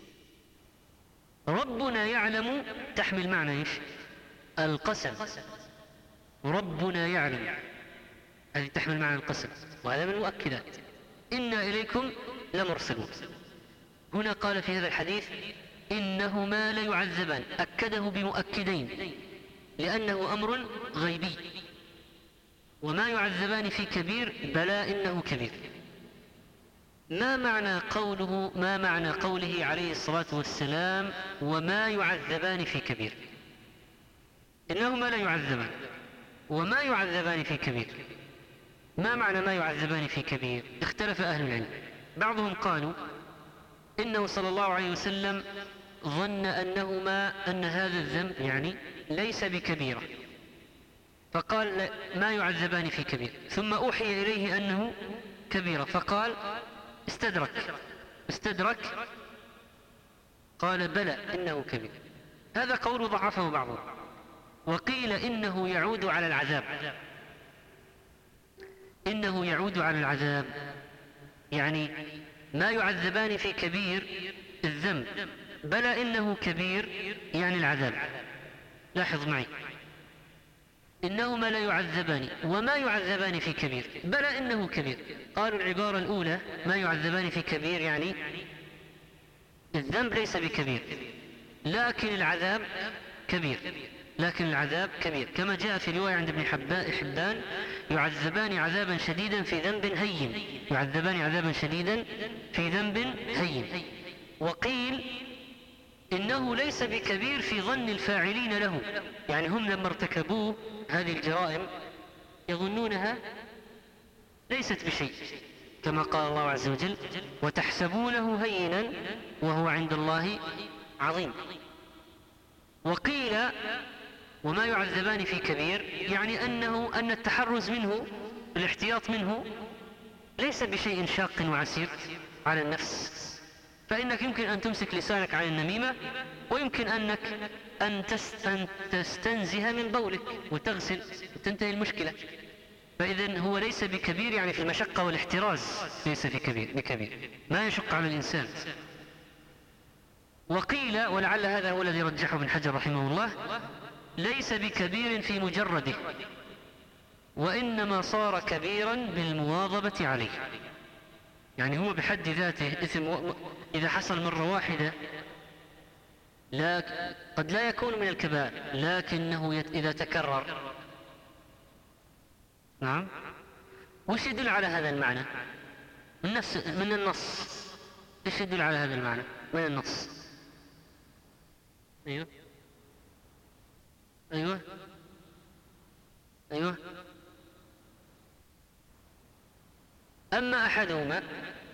ربنا يعلم تحمل معنى إيش؟ القسم. ربنا يعلم، هذه تحمل معنى القسم، وهذا من المؤكدات. إنا إليكم لمرسلون. هنا قال في هذا الحديث إنهما ليعذبان، أكده بمؤكدين لأنه أمر غيبي. وما يعذبان في كبير، بلى إنه كبير. ما معنى قوله ما معنى قوله عليه الصلاة والسلام وما يعذبان في كبير؟ إنهما لا يعذبان وما يعذبان في كبير. ما معنى ما يعذبان في كبير؟ اختلف أهل العلم. بعضهم قالوا إنه صلى الله عليه وسلم ظن أنهما أن هذا الذنب يعني ليس بكبيرة، فقال ما يعذبان في كبير، ثم أوحي إليه أنه كبيرة فقال استدرك استدرك قال بلى إنه كبير. هذا قول ضعفه بعضهم. وقيل إنه يعود على العذاب، إنه يعود على العذاب، يعني ما يعذبان في كبير الذنب، بلى إنه كبير يعني العذاب. لاحظ معي، إنهما لا يعذبان وما يعذبان في كبير، بلى إنه كبير. قالوا العبارة الأولى ما يعذبان في كبير يعني الذنب ليس بكبير، لكن العذاب كبير، لكن العذاب كبير، كما جاء في رواية عند ابن حبان يعذبان عذابا شديدا في ذنب هين، يعذبان عذابا شديدا في ذنب هين. وقيل إنه ليس بكبير في ظن الفاعلين له، يعني هم لما ارتكبوه هذه الجرائم يظنونها ليست بشيء، كما قال الله عز وجل وتحسبونه هينا وهو عند الله عظيم. وقيل وما يعذبان في كبير يعني أنه أن التحرز منه، الاحتياط منه ليس بشيء شاق وعسير على النفس، فإنك يمكن أن تمسك لسانك عن النميمة، ويمكن أنك أن تستنزه من بولك وتغسل وتنتهي المشكلة. فإذن هو ليس بكبير يعني في المشقة والاحتراز ليس بكبير بكبير ما يشق على الإنسان. وقيل ولعل هذا هو الذي رجحه ابن حجر رحمه الله ليس بكبير في مجرده، وإنما صار كبيرا بالمواظبة عليه، يعني هو بحد ذاته إثم إذا حصل مرة واحدة لا قد لا يكون من الكبائر، لكنه يت... إذا تكرر. نعم. وش يدل على هذا المعنى؟ من نفس من النص. ايش يدل على هذا المعنى من النص؟ ايوه ايوه ايوه اما احدهما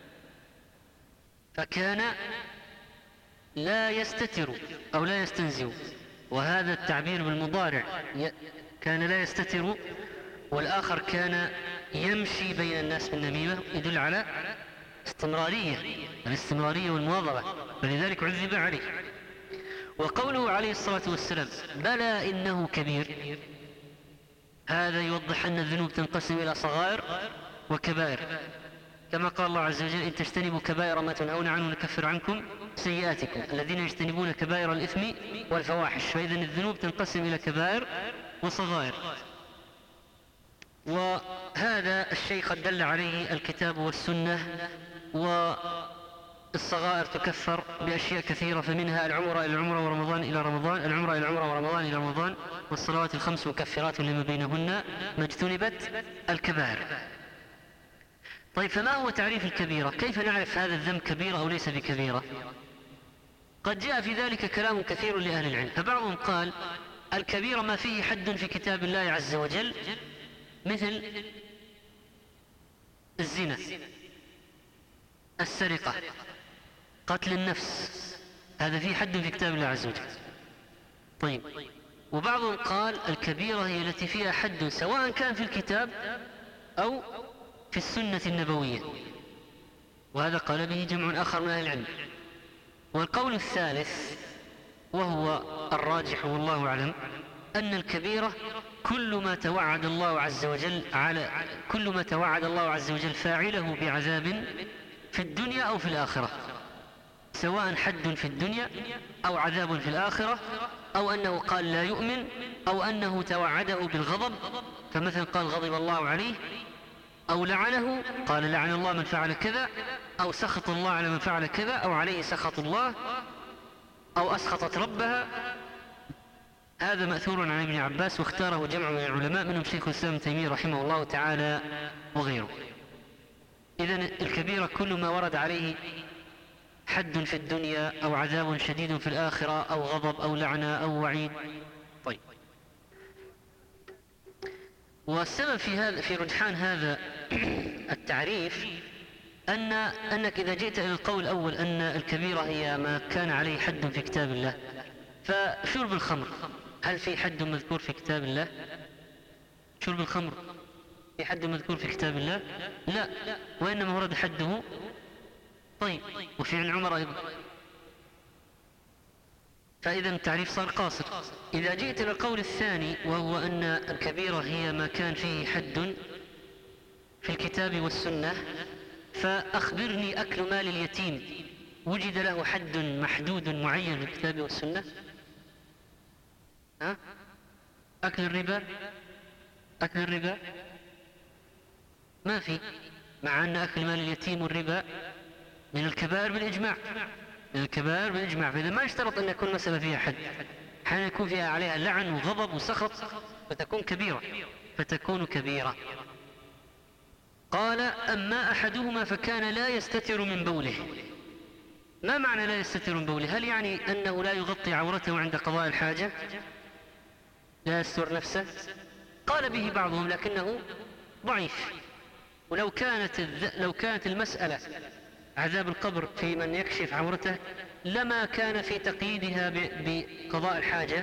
فكان لا يستتر او لا يستنزه، وهذا التعبير بالمضارع كان لا يستتر، والآخر كان يمشي بين الناس بالنميمة، يدل على استمرارية الاستمرارية والمواظبة، فلذلك عذب عليه. وقوله عليه الصلاة والسلام بلى إنه كبير، هذا يوضح أن الذنوب تنقسم إلى صغائر وكبائر، كما قال الله عز وجل إن تجتنبوا كبائر ما تنهون عنه نكفر عنكم سيئاتكم الذين يجتنبون كبائر الإثم والفواحش. فإذا الذنوب تنقسم إلى كبائر وصغائر، وهذا الشيء قد دل عليه الكتاب والسنة. والصغائر تكفر بأشياء كثيرة، فمنها العمرة إلى العمرة ورمضان إلى رمضان، العمرة إلى العمرة ورمضان إلى رمضان، والصلوات الخمس مكفرات لما بينهن ما اجتنبت الكبائر. طيب، فما هو تعريف الكبيرة؟ كيف نعرف هذا الذنب كبيرة أو ليس بكبيرة؟ قد جاء في ذلك كلام كثير لأهل العلم، فبعضهم قال الكبيرة ما فيه حد في كتاب الله عز وجل، مثل الزنا السرقة، قتل النفس، هذا في حد في كتاب الله عز وجل. طيب، وبعضهم قال الكبيرة هي التي فيها حد سواء كان في الكتاب أو في السنة النبوية، وهذا قال به جمع آخر من أهل العلم. والقول الثالث وهو الراجح والله أعلم أن الكبيرة كل ما توعد الله عز وجل على كل ما توعد الله عز وجل فاعله بعذاب في الدنيا أو في الآخرة، سواء حد في الدنيا أو عذاب في الآخرة، أو أنه قال لا يؤمن، أو أنه توعده بالغضب، فمثلا قال غضب الله عليه، أو لعنه قال لعن الله من فعل كذا، أو سخط الله على من فعل كذا، أو عليه سخط الله، أو أسخطت ربها. هذا مأثور عن ابن عباس، واختاره جمع من العلماء منهم شيخ الإسلام ابن تيمية رحمه الله تعالى وغيره. إذن الكبيرة كل ما ورد عليه حد في الدنيا أو عذاب شديد في الآخرة أو غضب أو لعنة أو وعيد. طيب، والسبب في هذا في رجحان هذا التعريف أن أنك إذا جئت إلى القول الأول أن الكبيرة هي ما كان عليه حد في كتاب الله، فشرب الخمر هل في حد مذكور في كتاب الله؟ شرب الخمر في حد مذكور في كتاب الله؟ لا، وإنما ورد حده. طيب، وفعل عمر أيضا، فإذا التعريف صار قاصر. إذا جئت إلى القول الثاني وهو أن الكبيرة هي ما كان فيه حد في الكتاب والسنة، فأخبرني أكل مال اليتيم وجد له حد محدود معين في الكتاب والسنة؟ ها؟ أكل الربا، أكل الربا ما في، مع أن أكل مال اليتيم والربا من الكبائر بالإجماع، من الكبائر بالإجماع، فإذا ما اشترط أن يكون مسألة فيها حد، حين يكون فيها عليها لعن وغضب وسخط فتكون كبيرة، فتكون كبيرة. قال أما أحدهما فكان لا يستتر من بوله. ما معنى لا يستتر من بوله؟ هل يعني أنه لا يغطي عورته عند قضاء الحاجة، لا يستر نفسه؟ قال به بعضهم لكنه ضعيف. ولو كانت لو كانت المسألة عذاب القبر في من يكشف عورته لما كان في تقييدها بقضاء الحاجة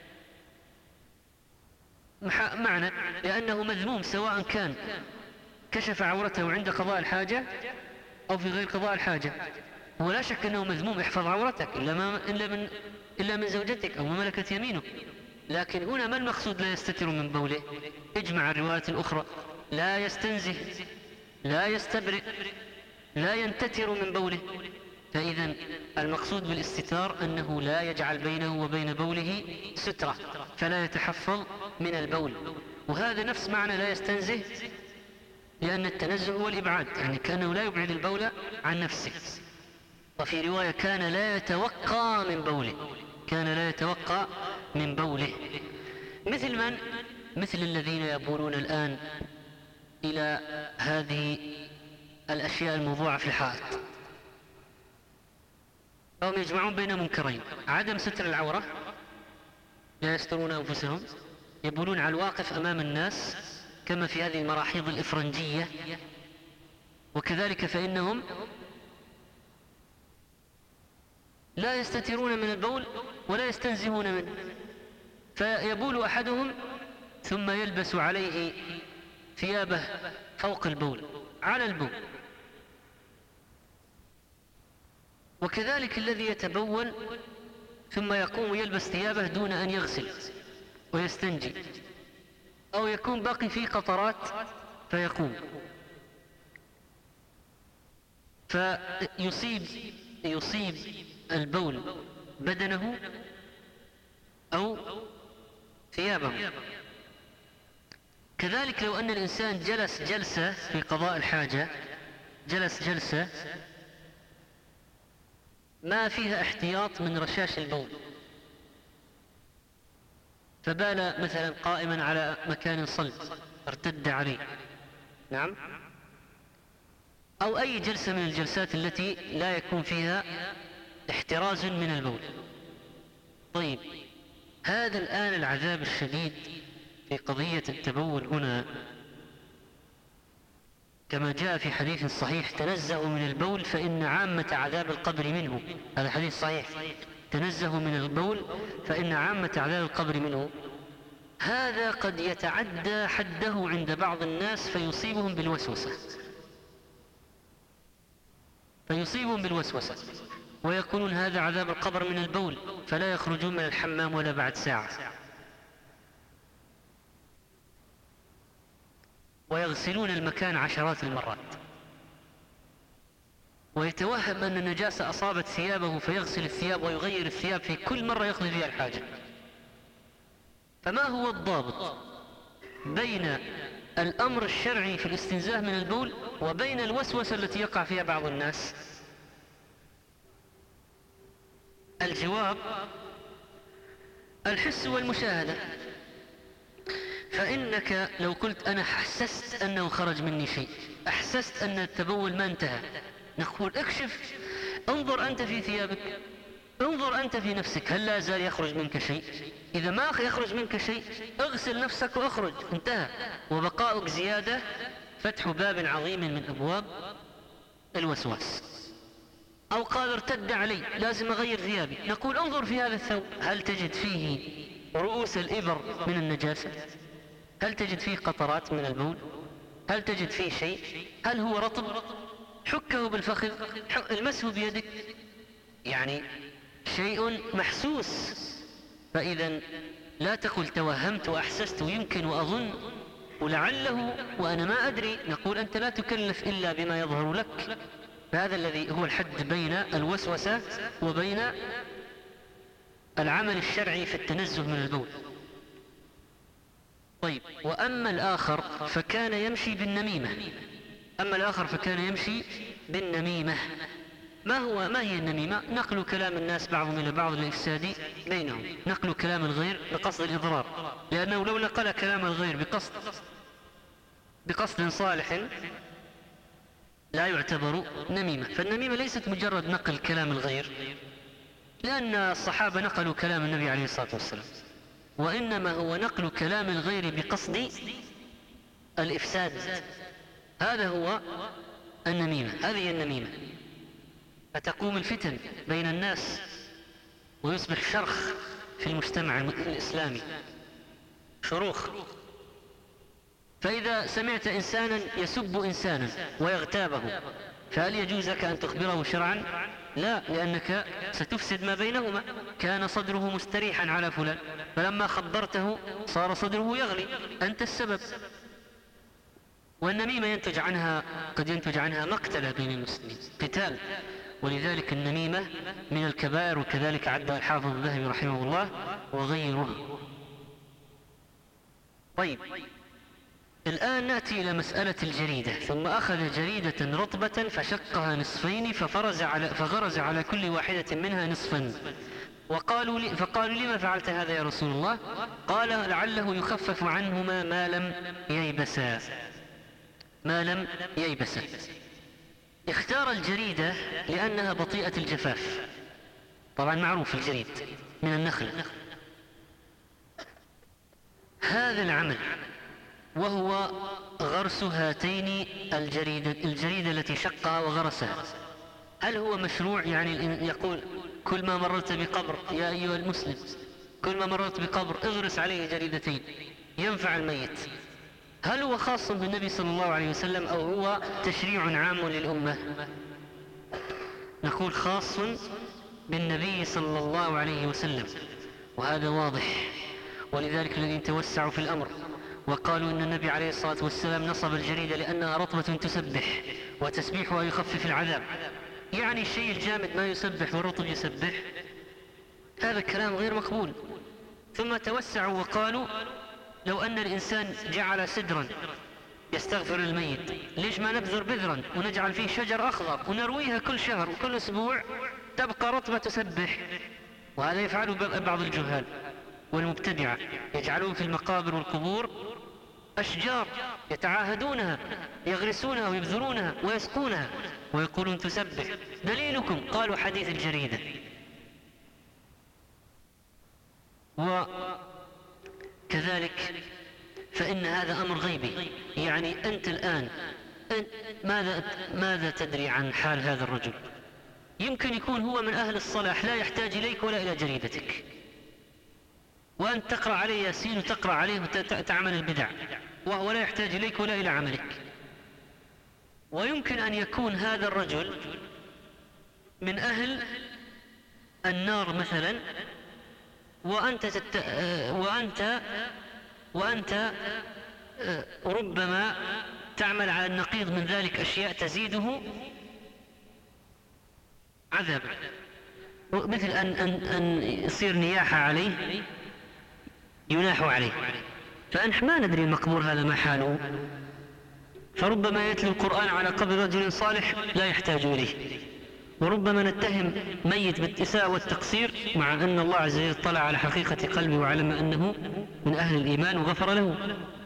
معنى، لأنه مذموم سواء كان كشف عورته عند قضاء الحاجة أو في غير قضاء الحاجة. ولا شك أنه مذموم، احفظ عورتك إلا, ما إلا, من إلا من زوجتك أو ما ملكت يمينك. لكن هنا ما المقصود لا يستتر من بوله؟ اجمع الروايات الأخرى لا يستنزه، لا يستبرئ، لا ينتتر من بوله. فإذا المقصود بالاستتار أنه لا يجعل بينه وبين بوله سترة، فلا يتحفظ من البول. وهذا نفس معنى لا يستنزه، لأن التنزه هو الإبعاد، يعني كأنه لا يبعد البول عن نفسه. وفي رواية كان لا يتوقى من بوله، كان لا يتوقى من بوله. مثل من؟ مثل الذين يبولون الآن إلى هذه الأشياء الموضوعة في الحائط، فهم يجمعون بين منكرين: عدم ستر العورة، لا يسترون أنفسهم، يبولون على الواقف أمام الناس كما في هذه المراحيض الإفرنجية، وكذلك فإنهم لا يستترون من البول ولا يستنزهون منه، فيبول أحدهم ثم يلبس عليه ثيابه فوق البول على البول. وكذلك الذي يتبول ثم يقوم يلبس ثيابه دون أن يغسل ويستنجي، أو يكون باقي فيه قطرات فيقوم فيصيب يصيب البول بدنه أو ثيابه. كذلك لو أن الإنسان جلس جلسة في قضاء الحاجة، جلس جلسة ما فيها احتياط من رشاش البول، فبال مثلا قائما على مكان صلب ارتد عليه، نعم، أو أي جلسة من الجلسات التي لا يكون فيها احتراز من البول. طيب، هذا الآن العذاب الشديد في قضية التبول هنا كما جاء في حديث صحيح: تنزهوا من البول فإن عامة عذاب القبر منه. هذا حديث صحيح: تنزهوا من البول فإن عامة عذاب القبر منه. هذا قد يتعدى حده عند بعض الناس فيصيبهم بالوسوسة فيصيبهم بالوسوسة ويكونون هذا عذاب القبر من البول، فلا يخرجون من الحمام ولا بعد ساعة، ويغسلون المكان عشرات المرات، ويتوهم أن النجاسة أصابت ثيابه فيغسل الثياب ويغير الثياب في كل مرة يقضي فيها الحاجة. فما هو الضابط بين الأمر الشرعي في الاستنزاه من البول وبين الوسوسة التي يقع فيها بعض الناس؟ الجواب: الحس والمشاهدة. فإنك لو قلت أنا حسست أنه خرج مني شيء، أحسست أن التبول ما انتهى، نقول اكشف، انظر أنت في ثيابك، انظر أنت في نفسك، هل لا زال يخرج منك شيء؟ إذا ما يخرج منك شيء اغسل نفسك واخرج، انتهى. وبقاؤك زيادة فتح باب عظيم من أبواب الوسواس. أو قال ارتد علي لازم أغير ثيابي، نقول انظر في هذا الثوب، هل تجد فيه رؤوس الإبر من النجاسة؟ هل تجد فيه قطرات من البول؟ هل تجد فيه شيء؟ هل هو رطب؟ حكه بالفخذ، المسه بيدك، يعني شيء محسوس. فإذا لا تقل توهمت وأحسست ويمكن وأظن ولعله وأنا ما أدري، نقول أنت لا تكلف إلا بما يظهر لك. فهذا الذي هو الحد بين الوسوسة وبين العمل الشرعي في التنزه من البول. طيب، وأما الآخر فكان يمشي بالنميمة. أما الآخر فكان يمشي بالنميمة. ما هو ما هي النميمة؟ نقل كلام الناس بعضهم إلى بعض للإفساد بينهم، نقل كلام الغير بقصد الإضرار، لأنه لو نقل كلام الغير بقصد بقصد صالح لا يعتبر نميمة. فالنميمة ليست مجرد نقل كلام الغير، لأن الصحابة نقلوا كلام النبي عليه الصلاة والسلام، وإنما هو نقل كلام الغير بقصد الإفساد. هذا هو النميمة، هذه النميمة. فتقوم الفتن بين الناس ويصبح شرخ في المجتمع الإسلامي، شروخ. فإذا سمعت إنسانا يسب إنسانا ويغتابه، فهل يجوز لك أن تخبره شرعا؟ لا، لأنك ستفسد ما بينهما. كان صدره مستريحا على فلان، فلما خبرته صار صدره يغلي، أنت السبب. والنميمة ينتج عنها قد ينتج عنها مقتلة بين المسلمين، قتال. ولذلك النميمة من الكبائر، وكذلك عدها الحافظ الذهبي رحمه الله وغيره. طيب، الآن نأتي إلى مسألة الجريدة. ثم أخذ جريدة رطبة فشقها نصفين ففرز على فغرز على كل واحدة منها نصفا، وقالوا لي فقالوا لما فعلت هذا يا رسول الله؟ قال لعله يخفف عنهما ما لم ييبسا ما لم ييبسا. اختار الجريدة لأنها بطيئة الجفاف، طبعا معروف الجريد من النخل. هذا العمل وهو غرس هاتين الجريدة الجريدة التي شقها وغرسها، هل هو مشروع؟ يعني يقول كل ما مررت بقبر يا أيها المسلم، كل ما مررت بقبر اغرس عليه جريدتين ينفع الميت. هل هو خاص بالنبي صلى الله عليه وسلم أو هو تشريع عام للأمة؟ نقول خاص بالنبي صلى الله عليه وسلم، وهذا واضح. ولذلك الذين توسعوا في الأمر وقالوا إن النبي عليه الصلاة والسلام نصب الجريدة لأنها رطبة تسبح، وتسبيحها يخفف العذاب، يعني الشيء الجامد ما يسبح والرطب يسبح، هذا الكلام غير مقبول. ثم توسعوا وقالوا لو أن الإنسان جعل سدرا يستغفر الميت، ليش ما نبذر بذرا ونجعل فيه شجر أخضر ونرويها كل شهر وكل أسبوع تبقى رطبة تسبح؟ وهذا يفعله بعض الجهال والمبتدعة، يجعلون في المقابر والقبور أشجار يتعاهدونها، يغرسونها ويبذرونها ويسقونها ويقولون تسبح. دليلكم؟ قالوا حديث الجريدة. وكذلك فإن هذا أمر غيبي، يعني أنت الآن ماذا ماذا تدري عن حال هذا الرجل؟ يمكن يكون هو من أهل الصلاح، لا يحتاج إليك ولا إلى جريدتك، وأنت تقرأ عليه ياسين وتقرأ عليه وتعمل البدع، وهو لا يحتاج إليك ولا إلى عملك. ويمكن أن يكون هذا الرجل من أهل النار مثلا، وأنت تت... وأنت وأنت ربما تعمل على النقيض من ذلك أشياء تزيده عذابا، مثل أن, أن, أن يصير نياحة عليه، يناح عليه، فأنح ما ندري المقبور هذا ما حاله، فربما يتلو القرآن على قبر رجل صالح لا يحتاج إليه، وربما نتهم ميت بالإساءة والتقصير مع أن الله عز وجل اطلع على حقيقة قلبه وعلم أنه من أهل الإيمان وغفر له.